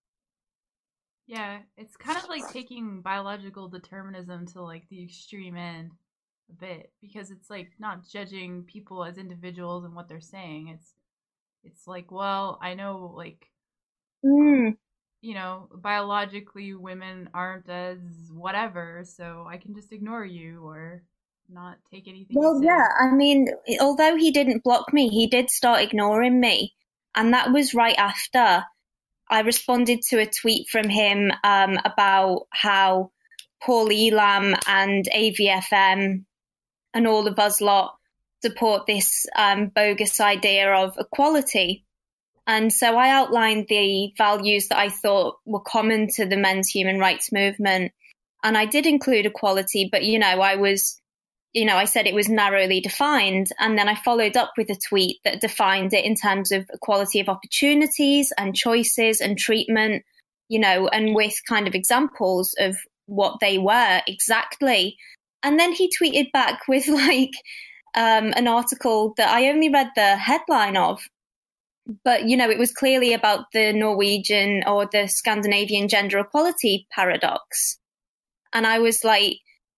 Yeah, it's kind of like taking biological determinism to like the extreme end a bit, because it's like not judging people as individuals and what they're saying. It's it's like, well, I know, like, Mm. you know, biologically women aren't as whatever, so I can just ignore you or not take anything you Well, say. yeah, I mean, although he didn't block me, he did start ignoring me. And that was right after I responded to a tweet from him um, about how Paul Elam and A V F M and all of us lot support this um, bogus idea of equality. And so I outlined the values that I thought were common to the men's human rights movement. And I did include equality, but, you know, I was, you know, I said it was narrowly defined. And then I followed up with a tweet that defined it in terms of equality of opportunities and choices and treatment, you know, and with kind of examples of what they were exactly. And then he tweeted back with like um, an article that I only read the headline of. But, you know, it was clearly about the Norwegian or the Scandinavian gender equality paradox. And I was like,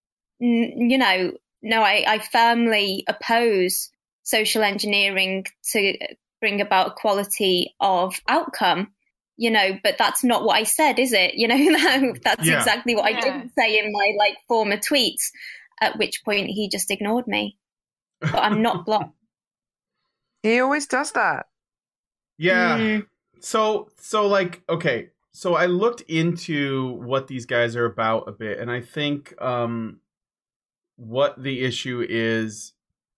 n- you know, no, I, I firmly oppose social engineering to bring about equality of outcome, you know, but that's not what I said, is it? You know, that's Yeah. exactly what Yeah. I didn't say in my like former tweets, at which point he just ignored me. But I'm not blocked. He always does that. Yeah. Mm. So so like okay, so I looked into what these guys are about a bit, and I think um what the issue is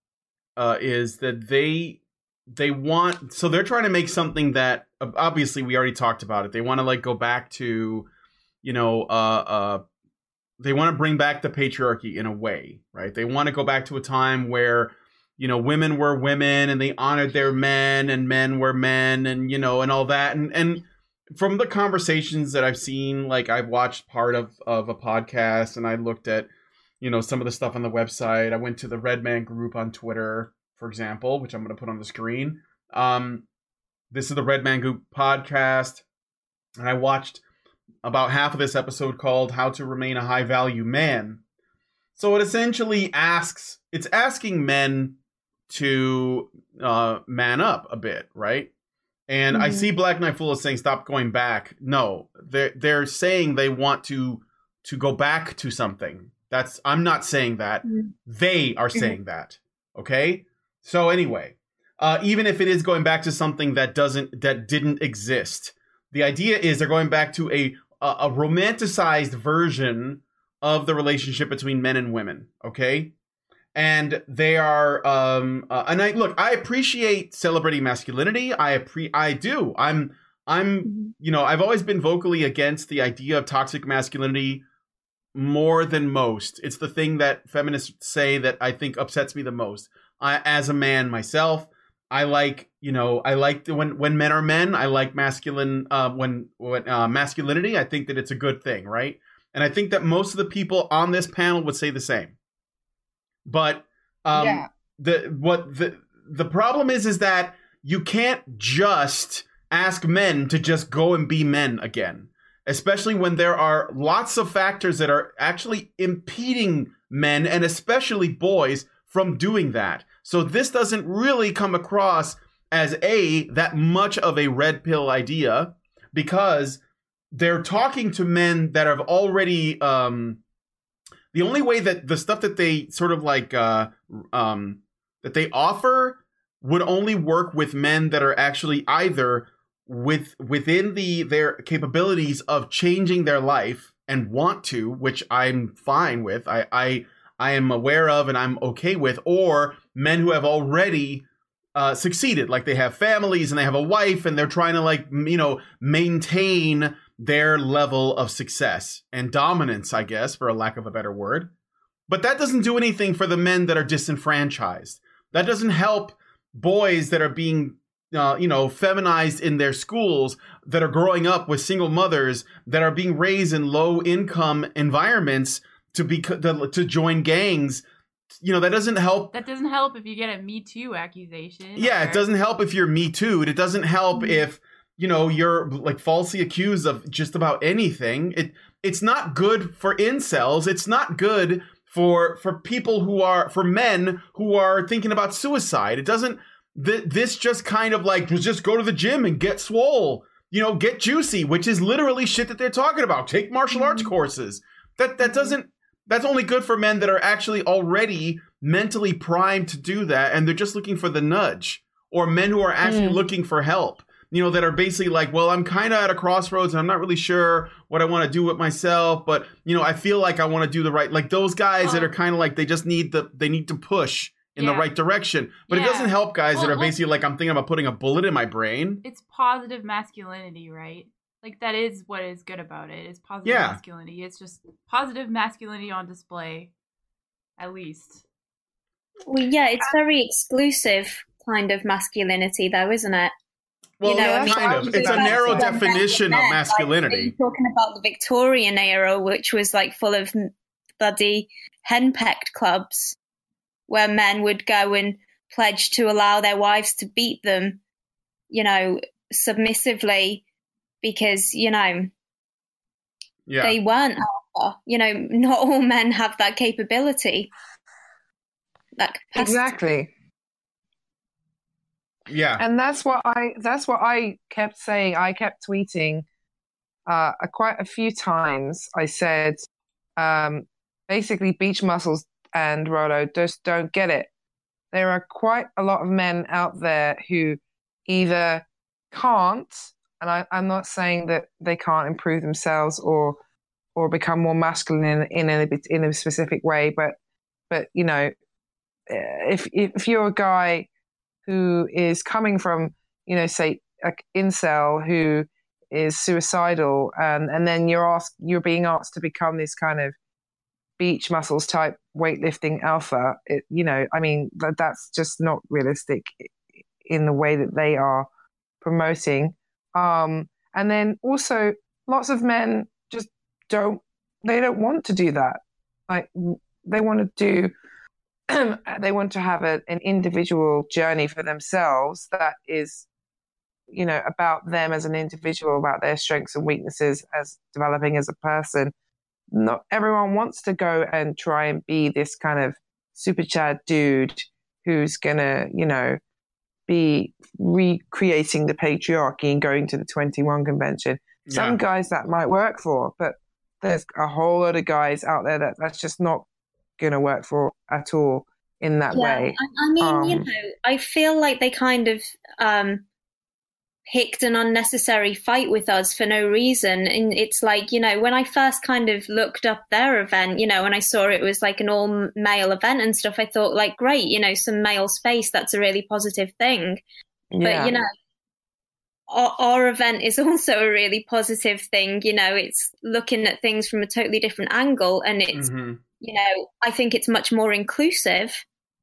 uh is that they they want so they're trying to make something that obviously we already talked about it. They want to like go back to, you know, uh uh they want to bring back the patriarchy in a way, right? They want to go back to a time where, you know, women were women and they honored their men and men were men and, you know, and all that. And, and from the conversations that I've seen, like I've watched part of, of a podcast and I looked at, you know, some of the stuff on the website. I went to the Red Man group on Twitter, for example, which I'm going to put on the screen. Um, this is the Red Man Group podcast. And I watched about half of this episode called How to Remain a High Value Man. So it essentially asks, it's asking men to uh, man up a bit, right? And mm-hmm. I see Black Knight Fool is saying, stop going back. No, they're, they're saying they want to to go back to something. That's I'm not saying that. Mm-hmm. They are saying mm-hmm. that. Okay? So anyway, uh, even if it is going back to something that doesn't that didn't exist, the idea is they're going back to a a, a romanticized version of the relationship between men and women. Okay? And they are, um, uh, and I look. I appreciate celebrating masculinity. I appre- I do. I'm, I'm, you know, I've always been vocally against the idea of toxic masculinity more than most. It's the thing that feminists say that I think upsets me the most. I, as a man myself, I like, you know, I like the, when when men are men. I like masculine. Uh, when when uh, masculinity, I think that it's a good thing, right? And I think that most of the people on this panel would say the same. But um, yeah. the what the the problem is is that you can't just ask men to just go and be men again, especially when there are lots of factors that are actually impeding men and especially boys from doing that. So this doesn't really come across as a that much of a red pill idea, because they're talking to men that have already um, the only way that the stuff that they sort of like uh, um, that they offer would only work with men that are actually either with within the their capabilities of changing their life and want to, which I'm fine with. I I, I am aware of and I'm okay with, or men who have already uh, succeeded, like they have families and they have a wife and they're trying to like you know maintain their level of success and dominance, I guess, for a lack of a better word. But that doesn't do anything for the men that are disenfranchised. That doesn't help boys that are being, uh, you know, feminized in their schools, that are growing up with single mothers, that are being raised in low income environments to be to, to join gangs. You know, that doesn't help. That doesn't help if you get a Me Too accusation. Yeah, or... it doesn't help if you're Me Too'd. It doesn't help mm-hmm. if you know, you're like falsely accused of just about anything. It it's not good for incels. It's not good for for people who are for men who are thinking about suicide. It doesn't. Th- this just kind of like just go to the gym and get swole. You know, get juicy, which is literally shit that they're talking about. Take martial arts courses. That that doesn't. That's only good for men that are actually already mentally primed to do that, and they're just looking for the nudge, or men who are actually mm. looking for help. You know, that are basically like, well, I'm kind of at a crossroads and I'm not really sure what I want to do with myself, but, you know, I feel like I want to do the right, like those guys oh. that are kind of like, they just need the, they need to push in yeah. the right direction. But yeah. it doesn't help guys well, that are basically like, I'm thinking about putting a bullet in my brain. It's positive masculinity, right? Like that is what is good about it. It's positive yeah. masculinity. It's just positive masculinity on display, at least. Well, yeah, it's very exclusive kind of masculinity though, isn't it? Well, you know, yeah, I mean, kind of. It's a narrow definition men, of masculinity. Like, talking about the Victorian era, which was like full of bloody henpecked clubs, where men would go and pledge to allow their wives to beat them, you know, submissively, because you know yeah. they weren't alpha. You know, not all men have that capability. That capacity. Exactly. Yeah. And that's what I that's what I kept saying. I kept tweeting uh, quite a few times. I said, um, basically, beach muscles and Rolo just don't get it. There are quite a lot of men out there who either can't, and I, I'm not saying that they can't improve themselves or or become more masculine in, in a in a specific way, but but you know, if if you're a guy who is coming from, you know, say, an incel who is suicidal, and, and then you're asked, you're being asked to become this kind of beach muscles type weightlifting alpha. It, you know, I mean, that that's just not realistic in the way that they are promoting. Um, and then also, lots of men just don't, they don't want to do that. Like, they want to do. They want to have a, an individual journey for themselves that is, you know, about them as an individual, about their strengths and weaknesses as developing as a person. not everyone wants to go and try and be this kind of super Chad dude who's gonna, you know, be recreating the patriarchy and going to the twenty-one convention. Yeah. Some guys that might work for, but there's a whole lot of guys out there that that's just not gonna work for at all in that yeah, way. I, I mean, um, you know, I feel like they kind of um, picked an unnecessary fight with us for no reason. And it's like, you know, when I first kind of looked up their event, you know, and I saw it was like an all male event and stuff, I thought like, great, you know, some male space, that's a really positive thing. Yeah. But, you know, our, our event is also a really positive thing. You know, it's looking at things from a totally different angle, and it's, mm-hmm. you know, I think it's much more inclusive.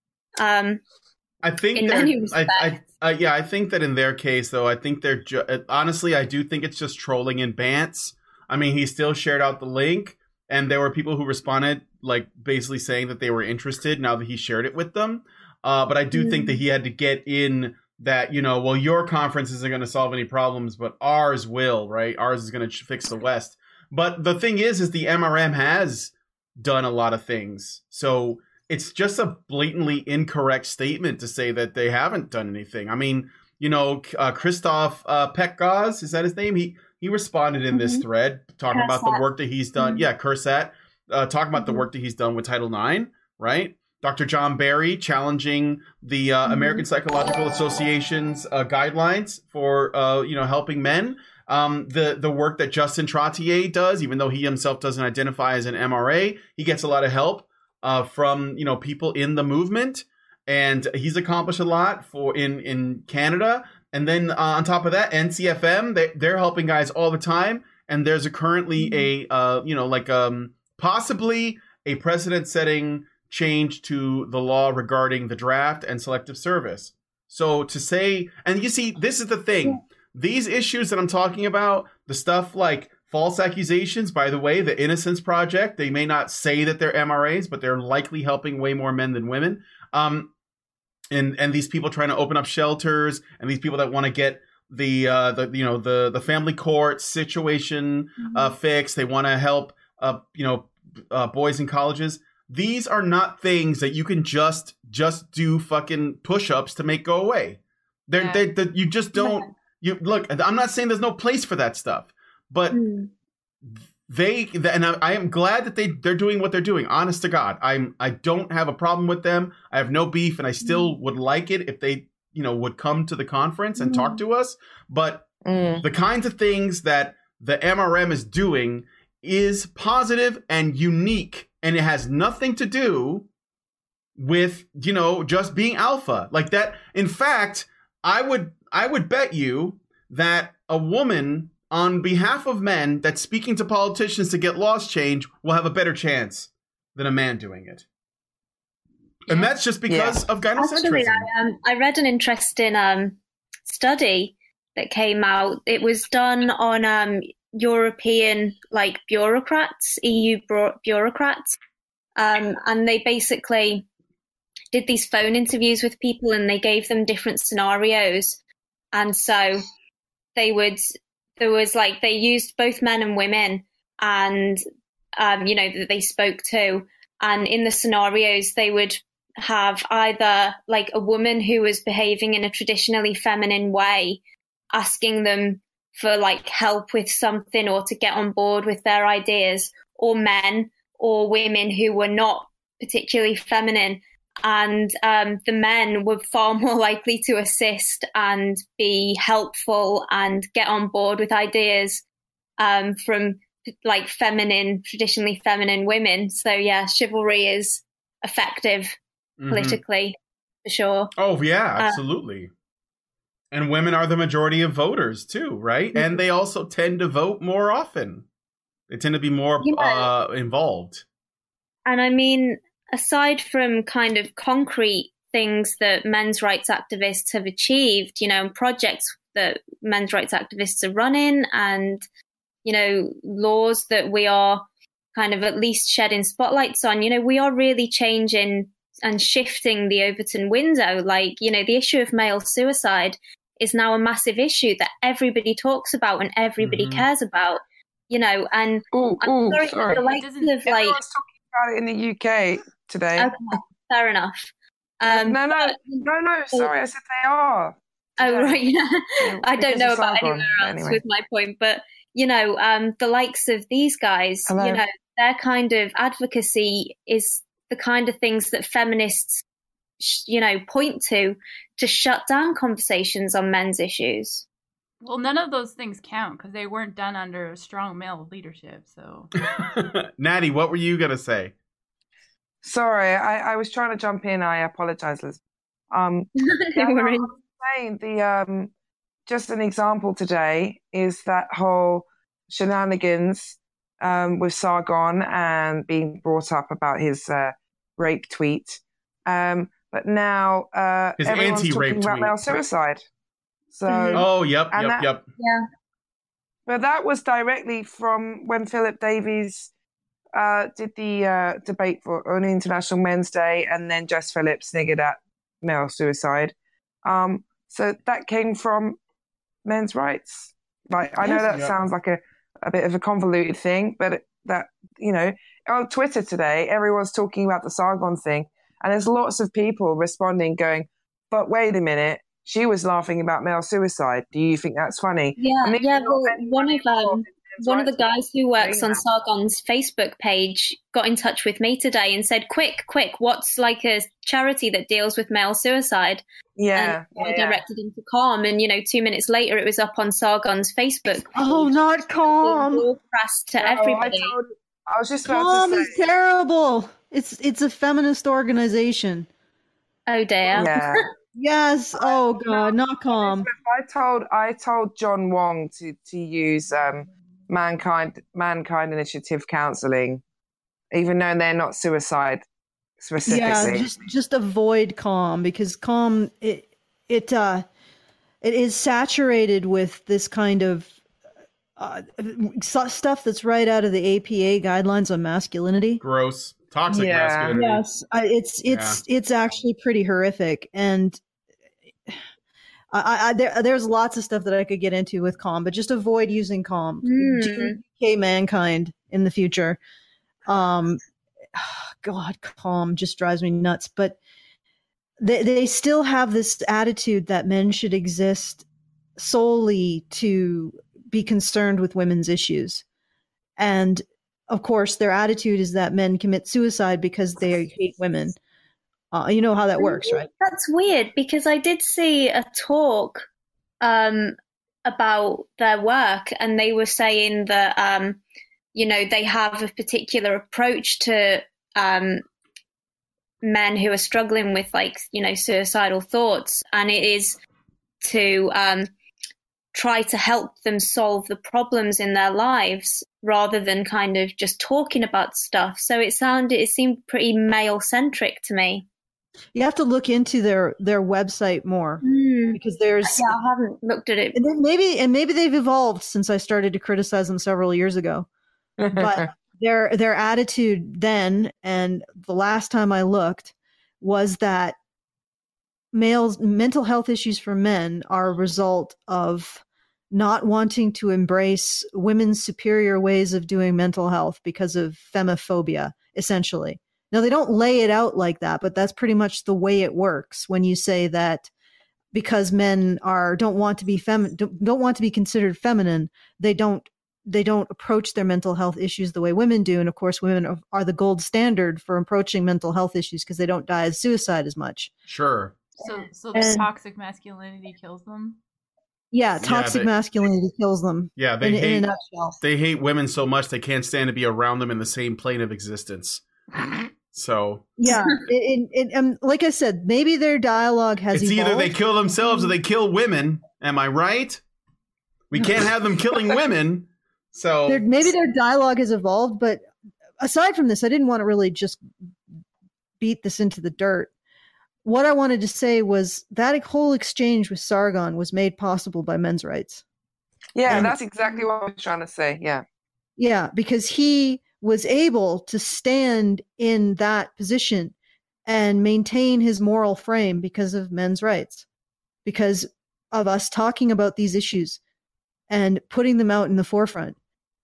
Um, I think in that, many respects. I, I, uh, yeah, I think that in their case, though, I think they're ju- honestly, I do think it's just trolling in Bantz. I mean, he still shared out the link, and there were people who responded, like basically saying that they were interested now that he shared it with them. Uh, but I do mm. think that he had to get in that, you know, well, your conference isn't going to solve any problems, but ours will, right? Ours is going to fix the West. But the thing is, is the M R M has done a lot of things, so it's just a blatantly incorrect statement to say that they haven't done anything. I mean, you know, uh, Christoph uh, Peckgaz, is that his name? He he responded in mm-hmm. this thread talking Kursat. about the work that he's done. Mm-hmm. Yeah, Kursat, uh, talking about mm-hmm. the work that he's done with Title nine, right? Doctor John Barry challenging the uh, mm-hmm. American Psychological Association's uh, guidelines for, uh, you know, helping men. Um, the, the work that Justin Trottier does, even though he himself doesn't identify as an M R A, he gets a lot of help uh, from, you know, people in the movement. And he's accomplished a lot for in, in Canada. And then uh, on top of that, N C F M, they, they're helping guys all the time. And there's a currently a, uh, you know, like um, possibly a precedent-setting change to the law regarding the draft and selective service. So to say, and you see, this is the thing. These issues that I'm talking about, the stuff like false accusations, by the way, the Innocence Project, they may not say that they're M R As, but they're likely helping way more men than women. Um, and, and these people trying to open up shelters, and these people that want to get the, uh, the, you know, the, the family court situation uh, fixed. They want to help, uh, you know, uh, boys in colleges. These are not things that you can just, just do fucking push-ups to make go away. They're, yeah. they, they, you just don't, yeah. You look, I'm not saying there's no place for that stuff, but mm. they, and I, I am glad that they, they're doing what they're doing. Honest to God, I'm, I don't have a problem with them. I have no beef, and I still mm. would like it if they, you know, would come to the conference and mm. talk to us. But mm. the kinds of things that the M R M is doing is positive and unique, and it has nothing to do with, you know, just being alpha like that. In fact, I would, I would bet you that a woman on behalf of men that's speaking to politicians to get laws changed will have a better chance than a man doing it. Yeah. And that's just because yeah. of gynocentrism. Actually, I, um, I read an interesting um, study that came out. It was done on um, European like bureaucrats, E U bureaucrats. Um, and they basically did these phone interviews with people, and they gave them different scenarios. And so they would, there was like, they used both men and women, and, um, you know, that they spoke to. And in the scenarios, they would have either like a woman who was behaving in a traditionally feminine way, asking them for like help with something or to get on board with their ideas, or men or women who were not particularly feminine. And um, the men were far more likely to assist and be helpful and get on board with ideas um, from like feminine, traditionally feminine women. So yeah, chivalry is effective mm-hmm. politically, for sure. Oh yeah, absolutely. Uh, and women are the majority of voters too, right? Mm-hmm. And they also tend to vote more often. They tend to be more you know, uh, involved. And I mean, aside from kind of concrete things that men's rights activists have achieved, you know, projects that men's rights activists are running, and, you know, laws that we are kind of at least shedding spotlights on, you know, we are really changing and shifting the Overton window. Like, you know, the issue of male suicide is now a massive issue that everybody talks about and everybody mm-hmm. cares about. you know, and Oh, I'm oh, sorry, sorry. the likes Doesn't- of like, Everyone's talking about it in the U K today. okay, fair enough. Um, no, no, but- no, no. Sorry, I said they are. Oh, today. right, yeah. Yeah, I don't because know of about Sargon, anywhere but else anyway. with my point, but, you know, um, the likes of these guys, Hello. you know, their kind of advocacy is the kind of things that feminists, sh- you know, point to to shut down conversations on men's issues. Well, none of those things count because they weren't done under strong male leadership. So, Natty, what were you gonna say? Sorry, I, I was trying to jump in. I apologize, Liz. Um, No yeah, no, worries. I was saying the um, just an example today is that whole shenanigans um, with Sargon and being brought up about his uh, rape tweet. Um, but now uh, His everyone's anti-rape talking about tweet. male suicide. So, Mhm. Oh, yep, And yep, that- yep. Yeah. but that was directly from when Philip Davies uh, did the uh, debate for on International Men's Day, and then Jess Phillips niggered at male suicide. Um, so that came from men's rights. Like I know Yes. that Yep. sounds like a, a bit of a convoluted thing, but it, that you know on Twitter today, everyone's talking about the Sargon thing, and there's lots of people responding, going, "But wait a minute, she was laughing about male suicide. Do you think that's funny?" Yeah, And these yeah. are not Well, any one funny of um, involved in men's one of the rights. guys who works saying on that. Sargon's Facebook page got in touch with me today and said, "Quick, quick! What's like a charity that deals with male suicide?" Yeah, And I yeah, yeah. directed him to Calm, and you know, two minutes later, it was up on Sargon's Facebook. Oh, not Calm. Broadcast to No, I everybody. told. I was just about Calm to is say. terrible. It's it's a feminist organization. Oh dear. Yeah. Yes. Oh God, not Calm. I told I told John Wong to to use um, mankind mankind initiative counselling, even though they're not suicide specifically. Yeah, just just avoid Calm because Calm it it uh it is saturated with this kind of uh, stuff that's right out of the A P A guidelines on masculinity. Gross. Toxic Yeah. masculinity. Yes, I, it's it's it's actually pretty horrific, and I, I there there's lots of stuff that I could get into with Calm, but just avoid using Calm. Hmm. G K mankind in the future. Um, God, Calm just drives me nuts. But they they still have this attitude that men should exist solely to be concerned with women's issues, and of course, their attitude is that men commit suicide because they hate women. Uh, you know how that works, right? That's weird because I did see a talk um, about their work, and they were saying that um, you know they have a particular approach to um, men who are struggling with like you know suicidal thoughts, and it is to um, try to help them solve the problems in their lives rather than kind of just talking about stuff. So it sounded, it seemed pretty male centric to me. You have to look into their their website more Mm. because there's Yeah, I haven't looked at it. and then maybe and maybe they've evolved since I started to criticize them several years ago. But their their attitude then and the last time I looked was that males mental health issues for men are a result of not wanting to embrace women's superior ways of doing mental health because of femophobia, essentially. Now, they don't lay it out like that, but that's pretty much the way it works when you say that because men are don't want to be fem don't, don't want to be considered feminine, they don't they don't approach their mental health issues the way women do. And of course, women are, are the gold standard for approaching mental health issues because they don't die of suicide as much. Sure. So, so the And- toxic masculinity kills them. Yeah, toxic they- masculinity kills them Yeah, they in, hate in a nutshell. they hate women so much they can't stand to be around them in the same plane of existence. So Yeah, it, it, it, um, like I said, maybe their dialogue has it's either evolved. they kill themselves or they kill women. Am I right? We can't have them killing women. So Their- maybe their dialogue has evolved, but aside from this, I didn't want to really just beat this into the dirt. What I wanted to say was that whole exchange with Sargon was made possible by men's rights. Yeah, And- that's exactly what I was trying to say. Yeah. Yeah, because he was able to stand in that position and maintain his moral frame because of men's rights, because of us talking about these issues and putting them out in the forefront.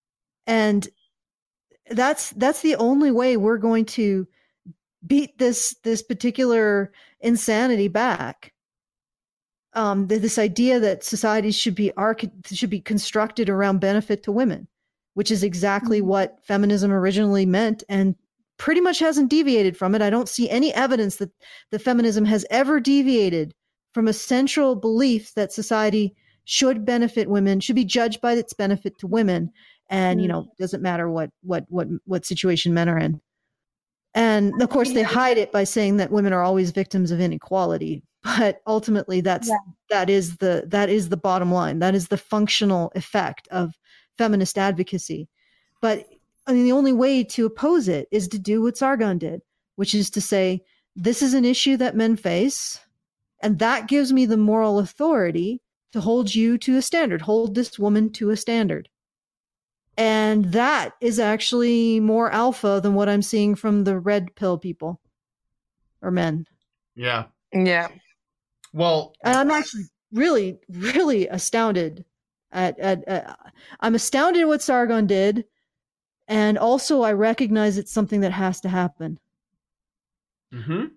And that's that's the only way we're going to beat this this particular insanity back. Um, this idea that societies should be arch- should be constructed around benefit to women, which is exactly mm-hmm. what feminism originally meant, and pretty much hasn't deviated from it. I don't see any evidence that the feminism has ever deviated from a central belief that society should benefit women, should be judged by its benefit to women, and mm-hmm. you know, doesn't matter what what what what situation men are in. And of course, they hide it by saying that women are always victims of inequality. But ultimately, that's yeah. that is the that is the bottom line. That is the functional effect of feminist advocacy. But I mean, the only way to oppose it is to do what Sargon did, which is to say, this is an issue that men face, and that gives me the moral authority to hold you to a standard, hold this woman to a standard. And that is actually more alpha than what I'm seeing from the red pill people or men. Yeah. Yeah. Well, and I'm actually really, really astounded at, at, at I'm astounded at what Sargon did. And also I recognize it's something that has to happen. Mm-hmm.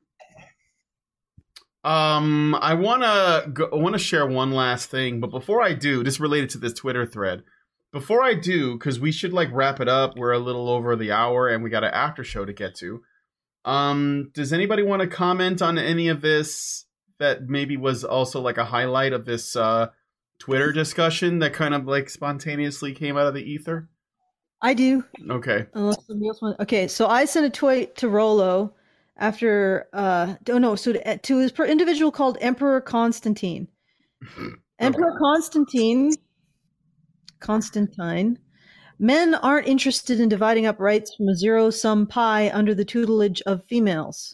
Um, I want to I want to share one last thing, but before I do, this is related to this Twitter thread. Before I do, because we should like wrap it up. We're a little over the hour and we got an after show to get to. Um, does anybody want to comment on any of this that maybe was also like a highlight of this uh, Twitter discussion that kind of like spontaneously came out of the ether? I do. Okay. Unless somebody else wants. Okay, so I sent a tweet to Rollo after, uh, oh no, so to, to his individual called Emperor Constantine. Emperor Constantine, Constantine, men aren't interested in dividing up rights from a zero-sum pie under the tutelage of females.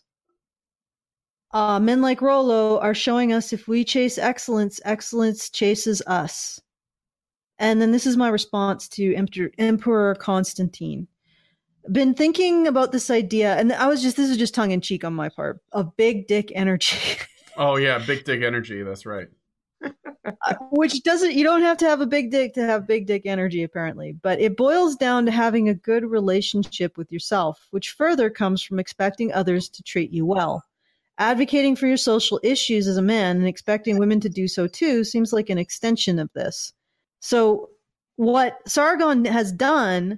Uh, men like Rollo are showing us if we chase excellence, excellence chases us. And then this is my response to Emperor, Emperor Constantine. Been thinking about this idea, and I was just, this is just tongue in cheek on my part, of big dick energy. Oh yeah, big dick energy, that's right. uh, which doesn't, you don't have to have a big dick to have big dick energy, apparently. But it boils down to having a good relationship with yourself, which further comes from expecting others to treat you well. Advocating for your social issues as a man and expecting women to do so too seems like an extension of this. So what Sargon has done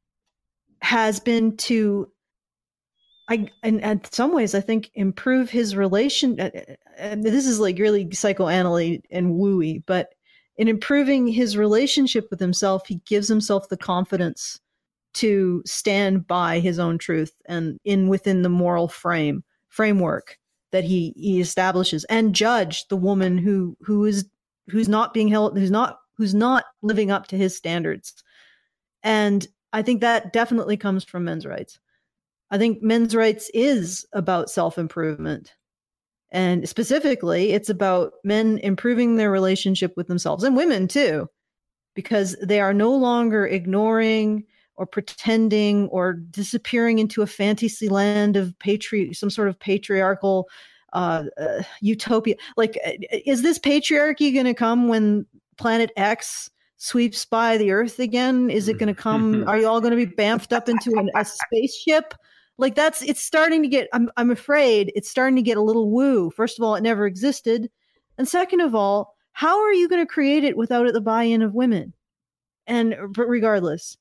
has been to, I, in, in some ways, I think, improve his relation. And this is like really psychoanalytic and wooey, but in improving his relationship with himself, he gives himself the confidence to stand by his own truth and in within the moral frame framework that he, he establishes, and judge the woman who who is who's not being held, who's not who's not living up to his standards. And I think that definitely comes from men's rights. I think men's rights is about self-improvement. And specifically, it's about men improving their relationship with themselves, and women too, because they are no longer ignoring or pretending or disappearing into a fantasy land of patri- some sort of patriarchal uh, uh, utopia. Like, is this patriarchy going to come when Planet X sweeps by the Earth again? Is it going to come? Are you all going to be bamfed up into an, a spaceship? Like, that's, it's starting to get, I'm, I'm afraid it's starting to get a little woo. First of all, it never existed. And second of all, how are you going to create it without the buy-in of women? And but regardless,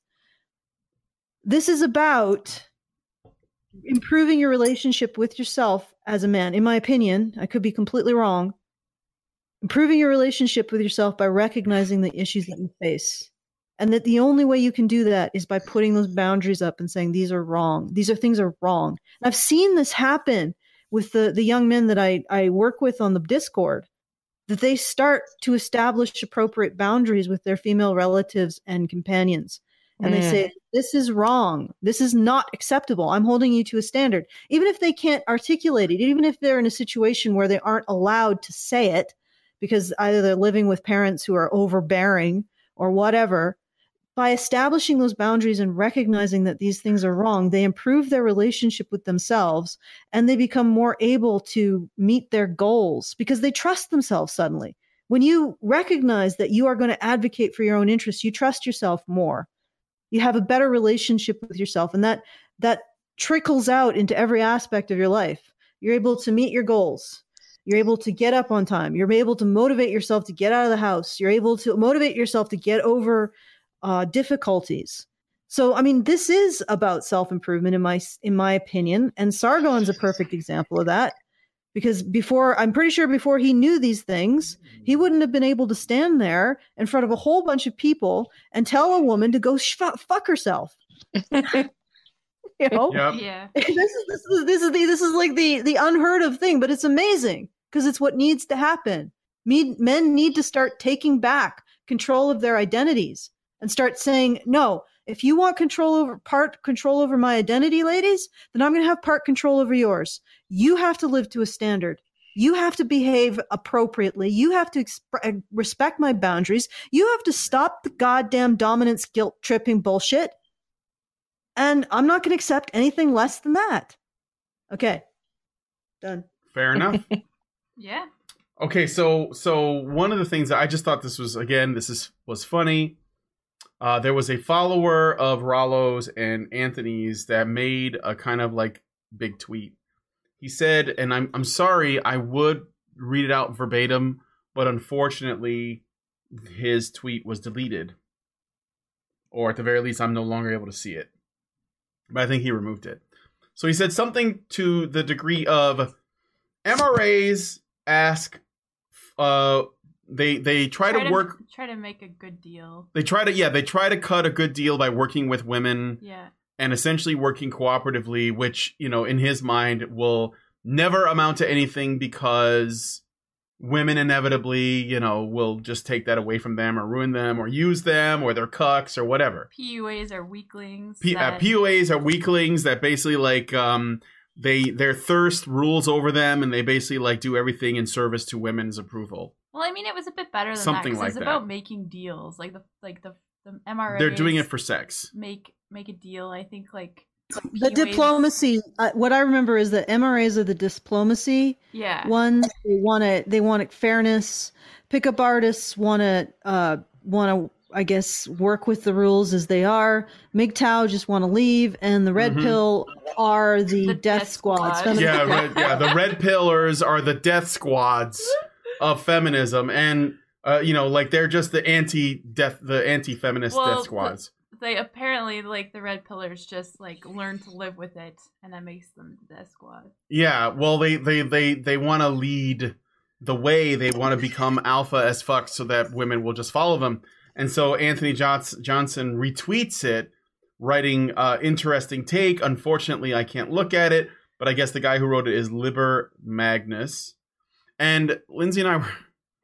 this is about improving your relationship with yourself as a man. In my opinion, I could be completely wrong. Improving your relationship with yourself by recognizing the issues that you face. And that the only way you can do that is by putting those boundaries up and saying, these are wrong. These are things are wrong. And I've seen this happen with the, the young men that I, I work with on the Discord, that they start to establish appropriate boundaries with their female relatives and companions. And mm. they say, this is wrong. This is not acceptable. I'm holding you to a standard. Even if they can't articulate it, even if they're in a situation where they aren't allowed to say it, because either they're living with parents who are overbearing or whatever, by establishing those boundaries and recognizing that these things are wrong, they improve their relationship with themselves and they become more able to meet their goals because they trust themselves suddenly. When you recognize that you are going to advocate for your own interests, you trust yourself more. You have a better relationship with yourself, and that that trickles out into every aspect of your life. You're able to meet your goals. You're able to get up on time. You're able to motivate yourself to get out of the house. You're able to motivate yourself to get over uh, difficulties. So, I mean, this is about self-improvement in my in my opinion, and Sargon's a perfect example of that. Because before, I'm pretty sure before he knew these things, he wouldn't have been able to stand there in front of a whole bunch of people and tell a woman to go sh- fuck herself. You know, Yep. Yeah. this is this is this is the this is like the the unheard of thing, but it's amazing because it's what needs to happen. Me, men need to start taking back control of their identities and start saying, no, if you want control over part control over my identity, ladies, then I'm going to have part control over yours. You have to live to a standard. You have to behave appropriately. You have to exp- respect my boundaries. You have to stop the goddamn dominance guilt tripping bullshit. And I'm not going to accept anything less than that. Okay. Done. Fair enough. Yeah. Okay, so so one of the things that I just thought this was, again, this is was funny. Uh, there was a follower of Rollo's and Anthony's that made a kind of like big tweet. He said, and I'm I'm sorry, I would read it out verbatim, but unfortunately, his tweet was deleted, or at the very least, I'm no longer able to see it. But I think he removed it. So he said something to the degree of M R As ask, uh, they they try, try to, to work, try to make a good deal. They try to yeah they try to cut a good deal by working with women. Yeah. And essentially working cooperatively, which, you know, in his mind will never amount to anything because women inevitably, you know, will just take that away from them or ruin them or use them or they're cucks or whatever. P U As are weaklings. P- that... uh, P U As are weaklings that basically like um, they their thirst rules over them and they basically like do everything in service to women's approval. Well, I mean, it was a bit better than Something that. like It's that. about making deals, like the like the the M R As. They're doing it for sex. Make make a deal. I think like the P U As diplomacy. Uh, what I remember is that M R As are the diplomacy Yeah. ones. They want to. They want fairness. Pickup artists want to. Uh, want to. I guess work with the rules as they are. M G T O W just want to leave, and the red Mhm. pill are the, The death, death squads. squad. Feminist- Yeah, red, yeah. The red pillars are the death squads of feminism, and uh, you know, like they're just the anti-death, the anti-feminist Well, death squads. They apparently like the red pillars just like learn to live with it, and that makes them the death squad. Yeah, well, they they they they want to lead the way. They want to become alpha as fuck, so that women will just follow them. And so Anthony Johns- Johnson retweets it, writing uh, interesting take. Unfortunately, I can't look at it, but I guess the guy who wrote it is Liber Magnus. And Lindsay and I were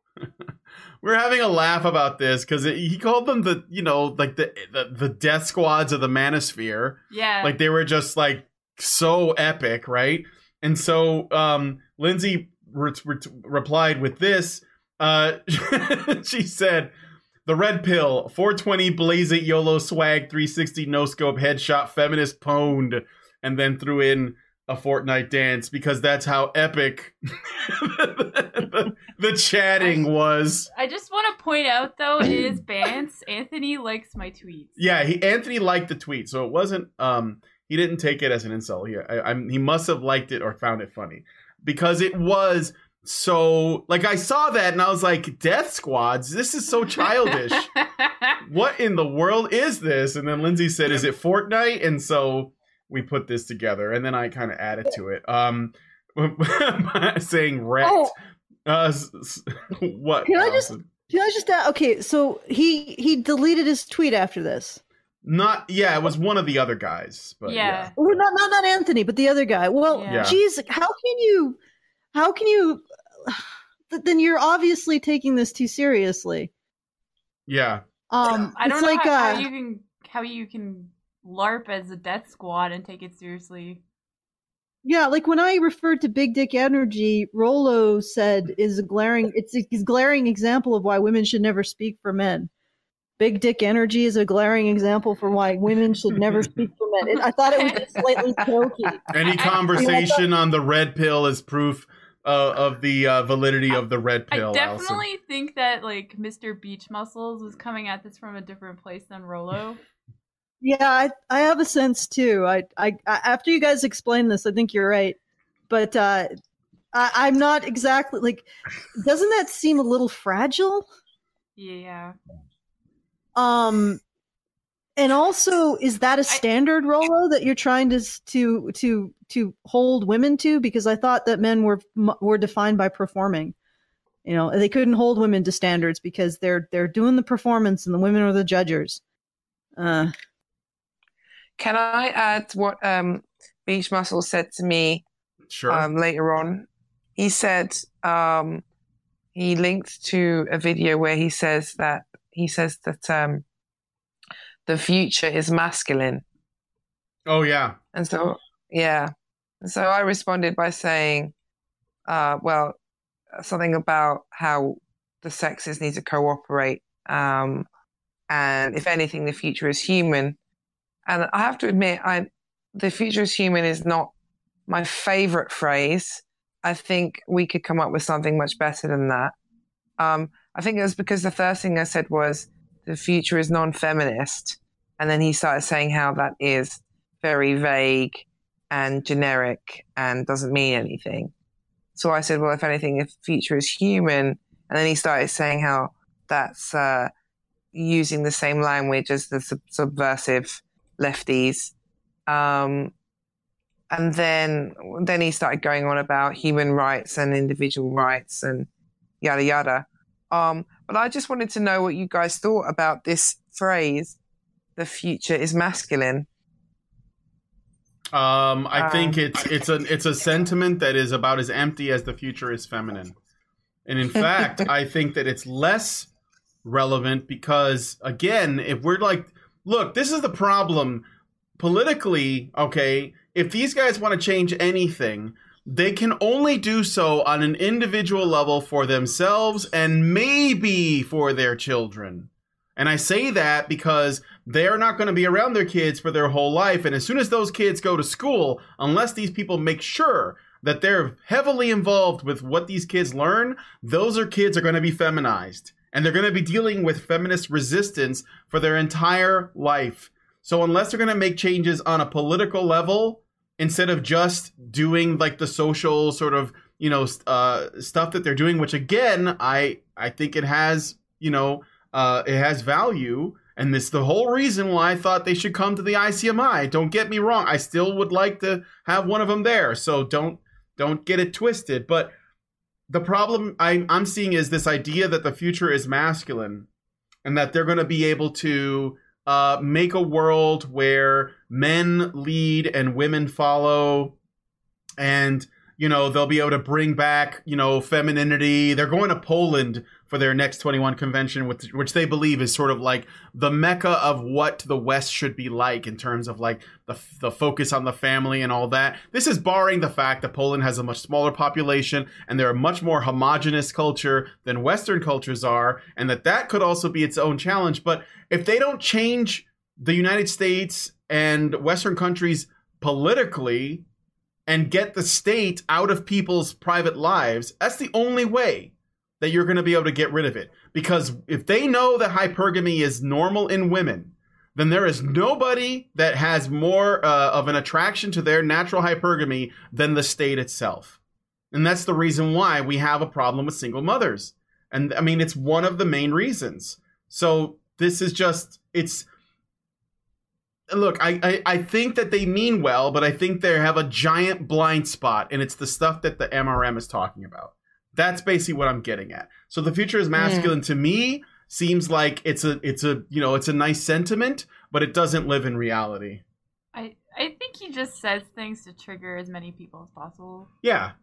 we were having a laugh about this because he called them the, you know, like the, the the death squads of the manosphere. Yeah. Like they were just like so epic, right? And so um, Lindsay re- re- replied with this. Uh, she said, "The red pill, four twenty, blaze it, YOLO swag, three sixty, no scope, headshot, feminist pwned," and then threw in a Fortnite dance because that's how epic the, the chatting was. I just want to point out though, in his bans, Anthony likes my tweets. Yeah, he Anthony liked the tweet, so it wasn't. Um, he didn't take it as an insult. He, I, I'm, he must have liked it or found it funny because it was so. Like I saw that and I was like, "Death squads, this is so childish. What in the world is this?" And then Lindsay said, "Is it Fortnite?" And so we put this together, and then I kind of added to it, um, saying "wrecked." Oh. Uh, s- s- what? Can I just- Allison? Can I just add, okay, so he he deleted his tweet after this. Not, yeah, it was one of the other guys, but yeah. Yeah. Well, not not not Anthony, but the other guy. Well, Yeah. geez, how can you? How can you? Then you're obviously taking this too seriously. Yeah. Um, I don't it's know like how, uh, how you can how you can LARP as a death squad and take it seriously. yeah, like when I referred to big dick energy, Rollo said is a glaring. It's a, it's a glaring example of why women should never speak for men. Big dick energy is a glaring example for why women should never speak for men. It, I thought it was just slightly jokey. Any conversation on the red pill is proof uh, of the uh, validity of the red pill. I definitely Allison. think that like Mister Beach Muscles was coming at this from a different place than Rollo. Yeah, I, I have a sense too. I, I, I after you guys explain this, I think you're right. But uh, I, I'm not exactly like. Doesn't that seem a little fragile? Yeah. Um, and also, is that a standard, Rolo, that you're trying to to to to hold women to? Because I thought that men were were defined by performing. You know, they couldn't hold women to standards because they're they're doing the performance, and the women are the judges. Uh, Can I add what um, Beach Muscle said to me Sure. um, later on? He said um, he linked to a video where he says that he says that um, the future is masculine. Oh yeah. And so yeah, and so I responded by saying, uh, well, something about how the sexes need to cooperate, um, and if anything, the future is human. And I have to admit, I the future is human is not my favorite phrase. I think we could come up with something much better than that. Um, I think it was because the first thing I said was the future is non-feminist. And then he started saying how that is very vague and generic and doesn't mean anything. So I said, well, if anything, the future is human. And then he started saying how that's uh, using the same language as the sub- subversive lefties. Um, and then then he started going on about human rights and individual rights and yada, yada. Um, but I just wanted to know what you guys thought about this phrase, the future is masculine. Um, I Um, think it's it's a it's a sentiment that is about as empty as the future is feminine. And in fact, I think that it's less relevant because, again, if we're like, look, this is the problem politically, okay, if these guys want to change anything, they can only do so on an individual level for themselves and maybe for their children. And I say that because they're not going to be around their kids for their whole life. And as soon as those kids go to school, unless these people make sure that they're heavily involved with what these kids learn, those are kids are going to be feminized. And they're going to be dealing with feminist resistance for their entire life. So unless they're going to make changes on a political level, instead of just doing like the social sort of, you know, uh, stuff that they're doing, which again, I, I think it has, you know, uh, it has value. And this the whole reason why I thought they should come to the I C M I. Don't get me wrong. I still would like to have one of them there. So don't, don't get it twisted. But the problem I, I'm seeing is this idea that the future is masculine and that they're going to be able to uh, make a world where men lead and women follow. And, you know, they'll be able to bring back, you know, femininity. They're going to Poland for their next twenty-one convention, which, which they believe is sort of like the mecca of what the West should be like in terms of like the, the focus on the family and all that. This is barring the fact that Poland has a much smaller population and they're a much more homogenous culture than Western cultures are, and that that could also be its own challenge. But if they don't change the United States and Western countries politically and get the state out of people's private lives, that's the only way that you're going to be able to get rid of it. Because if they know that hypergamy is normal in women, then there is nobody that has more uh, of an attraction to their natural hypergamy than the state itself. And that's the reason why we have a problem with single mothers. And I mean, it's one of the main reasons. So this is just, it's, look, I, I, I think that they mean well, but I think they have a giant blind spot, and it's the stuff that the M R M is talking about. That's basically what I'm getting at. So the future is masculine mm. to me seems like it's a it's a you know it's a nice sentiment, but it doesn't live in reality. I I think he just says things to trigger as many people as possible. Yeah.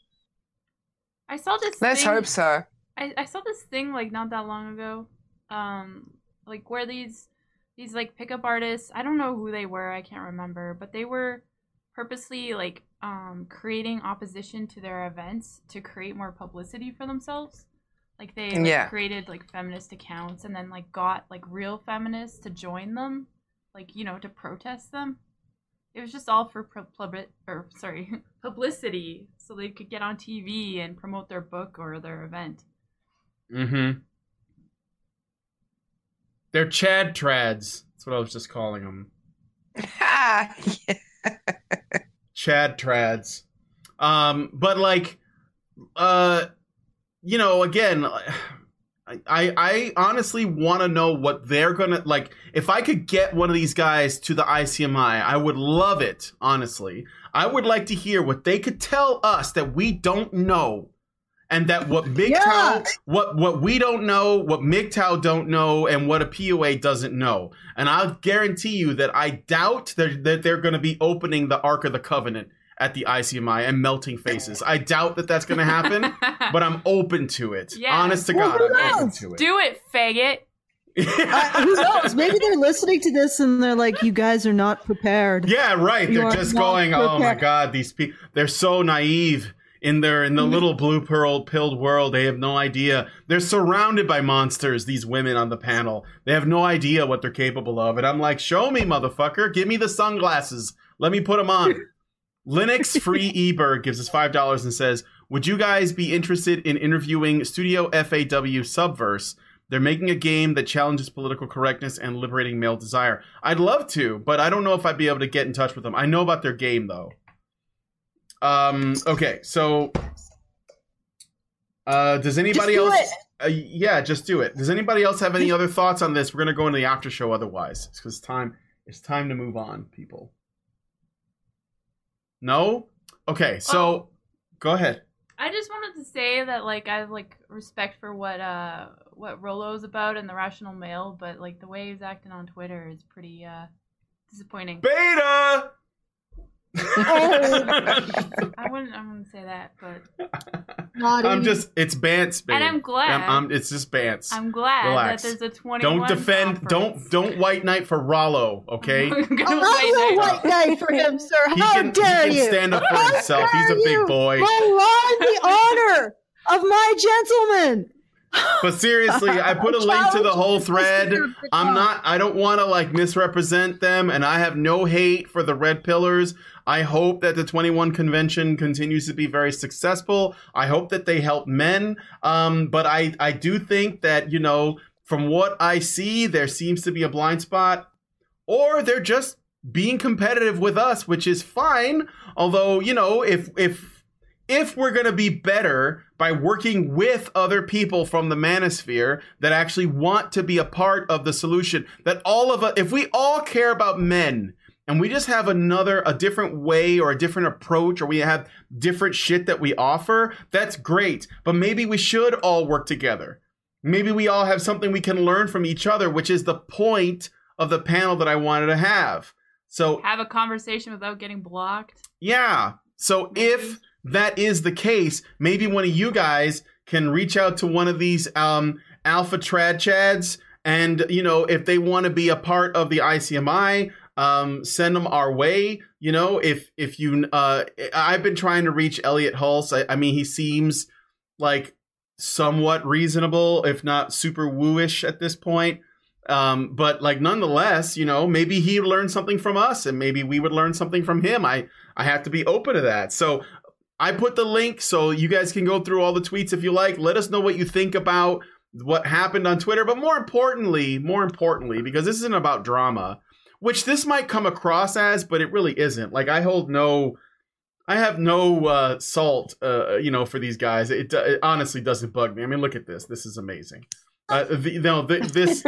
I saw this. Let's thing, hope so. I, I saw this thing like not that long ago, um, like where these these like pickup artists. I don't know who they were. I can't remember, but they were purposely like um creating opposition to their events to create more publicity for themselves. Like they like, yeah. created like feminist accounts and then like got like real feminists to join them, like, you know, to protest them. It was just all for pub- or sorry publicity, so they could get on T V and promote their book or their event. Mm-hmm. They're Chad trads. That's what I was just calling them. Ah, yeah. Chad trads. Um, but like, uh, you know, again, I, I honestly want to know what they're gonna like. If I could get one of these guys to the I C M I, I would love it. Honestly, I would like to hear what they could tell us that we don't know, and that what M G T O W, Yeah. what what we don't know, what M G T O W don't know, and what a P O A doesn't know. And I'll guarantee you that I doubt that that they're going to be opening the Ark of the Covenant at the I C M I and melting faces. I doubt that that's going to happen, but I'm open to it. Yeah. Honest to Well, God, who I'm open knows? to it. Do it, faggot. Uh, who knows? Maybe they're listening to this and they're like, "You guys are not prepared." Yeah, right. You They're are just not going, "Oh my prepared." God, these people, they're so naive in their in the little blue pearl pilled world. They have no idea. They're surrounded by monsters, these women on the panel. They have no idea what they're capable of." And I'm like, "Show me, motherfucker. Give me the sunglasses. Let me put them on." Linux Free eBird gives us five dollars and says, "Would you guys be interested in interviewing Studio F A W Subverse? They're making a game that challenges political correctness and liberating male desire." I'd love to, but I don't know if I'd be able to get in touch with them. I know about their game, though. Um. Okay, so uh, does anybody Just do else? Uh, yeah, just do it. Does anybody else have any other thoughts on this? We're gonna go into the after show otherwise, because it's time. It's time to move on, people. No? Okay, so Oh. go ahead. I just wanted to say that like I have like respect for what uh what Rolo's about and the Rational Male, but like the way he's acting on Twitter is pretty uh disappointing. Beta! I wouldn't I wouldn't say that, but Naughty. I'm just, it's Bance, baby. and I'm glad I'm, I'm- it's just Bance. I'm glad Relax. that there's a twenty-one Don't defend, conference. don't don't white knight for Rollo, okay? I'm gonna I'm wait not a there. white knight for him, sir. He How can, dare he can you? stand up for How himself. He's a dare big you boy. malign the honor of my gentleman. But seriously, I put a link to the whole thread. I'm not, I don't want to like misrepresent them, and I have no hate for the Red Pillars. I hope that the twenty-one convention continues to be very successful. I hope that they help men. Um, but I, I do think that, you know, from what I see, there seems to be a blind spot, or they're just being competitive with us, which is fine. Although, you know, if, if, if we're going to be better by working with other people from the manosphere that actually want to be a part of the solution, that all of us, if we all care about men and we just have another, a different way or a different approach, or we have different shit that we offer, that's great. But maybe we should all work together. Maybe we all have something we can learn from each other, which is the point of the panel that I wanted to have. So Have a conversation without getting blocked. yeah. So if that is the case, maybe one of you guys can reach out to one of these um, alpha trad chads, and you know, if they want to be a part of the I C M I, um, send them our way. You know, if if you, uh, I've been trying to reach Elliot Hulse. I, I mean, he seems like somewhat reasonable, if not super wooish at this point. Um, but like, nonetheless, you know, maybe he learned something from us, and maybe we would learn something from him. I I have to be open to that. So I put the link so you guys can go through all the tweets if you like. Let us know what you think about what happened on Twitter. But more importantly, more importantly, because this isn't about drama, which this might come across as, but it really isn't. Like, I hold no, I have no uh, salt, uh, you know, for these guys. It, it honestly doesn't bug me. I mean, look at this. This is amazing. Uh, the, no, the, this,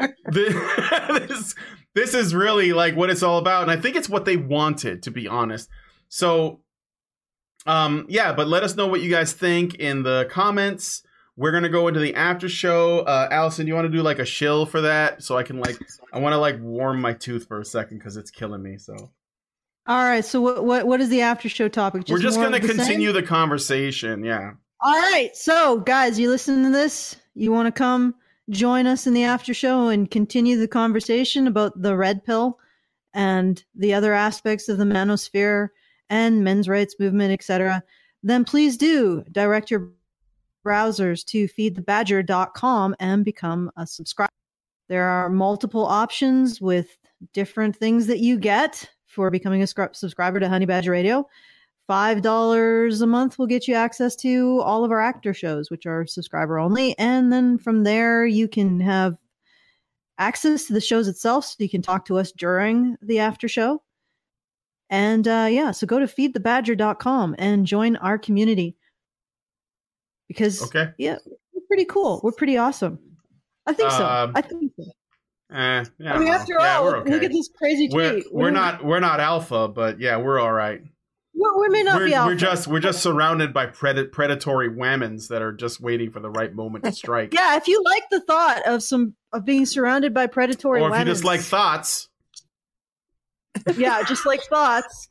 the, this, this is really like what it's all about. And I think it's what they wanted, to be honest. So, Um, yeah, but let us know what you guys think in the comments. We're going to go into the after show. Uh, Allison, do you want to do like a shill for that? So I can like, I want to like warm my tooth for a second because it's killing me. So All right. So what what what is the after show topic? we're just more going to of the same? continue the conversation. Yeah. All right. So guys, you listen to this. You want to come join us in the after show and continue the conversation about the red pill and the other aspects of the manosphere and men's rights movement, et cetera, then please do direct your browsers to feed the badger dot com and become a subscriber. There are multiple options with different things that you get for becoming a scr- subscriber to Honey Badger Radio. five dollars a month will get you access to all of our actor shows, which are subscriber only. And then from there, you can have access to the shows itself, so you can talk to us during the after show. And uh, yeah, so go to feed the badger dot com and join our community. Because, okay. yeah, we're pretty cool. We're pretty awesome. I think so. Um, I think so. Eh, yeah, I mean, after yeah, all, we're okay. look at this crazy We're tweet. we're not we're not alpha, but yeah, we're all right. We're, we may not We're, be alpha. we're just we're just surrounded by pred- predatory whammons that are just waiting for the right moment to strike. Yeah, if you like the thought of some of being surrounded by predatory or if whammons, you just like thoughts. Yeah, just like thoughts.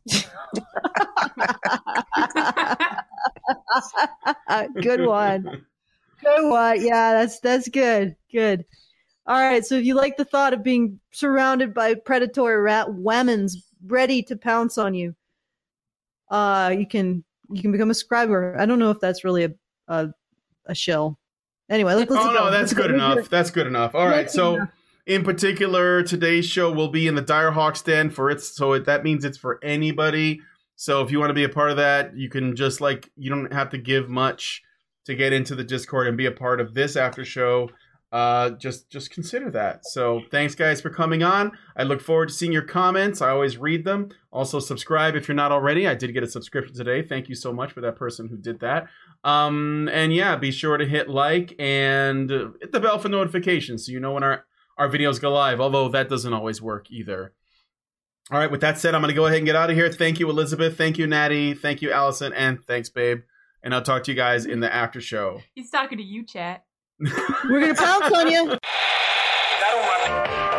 Good one. Good one. Yeah, that's that's good. Good. All right. So if you like the thought of being surrounded by predatory rat whammons ready to pounce on you, uh, you can you can become a subscriber. I don't know if that's really a a, a shill. Anyway, let's. let's oh go. no, that's let's good go. enough. That's good enough. All right. So in particular, today's show will be in the Direhawks Den for its. So it, that means it's for anybody. So if you want to be a part of that, you can just like you don't have to give much to get into the Discord and be a part of this after show. Uh, just just consider that. So thanks guys for coming on. I look forward to seeing your comments. I always read them. Also subscribe if you're not already. I did get a subscription today. Thank you so much for that person who did that. Um, and yeah, be sure to hit like and hit the bell for notifications so you know when our, our videos go live, although that doesn't always work either. All right, with that said, I'm going to go ahead and get out of here. Thank you, Elizabeth. Thank you, Natty. Thank you, Allison. And thanks, babe. And I'll talk to you guys in the after show. He's talking to you, chat. We're going to pounce on you. That'll run.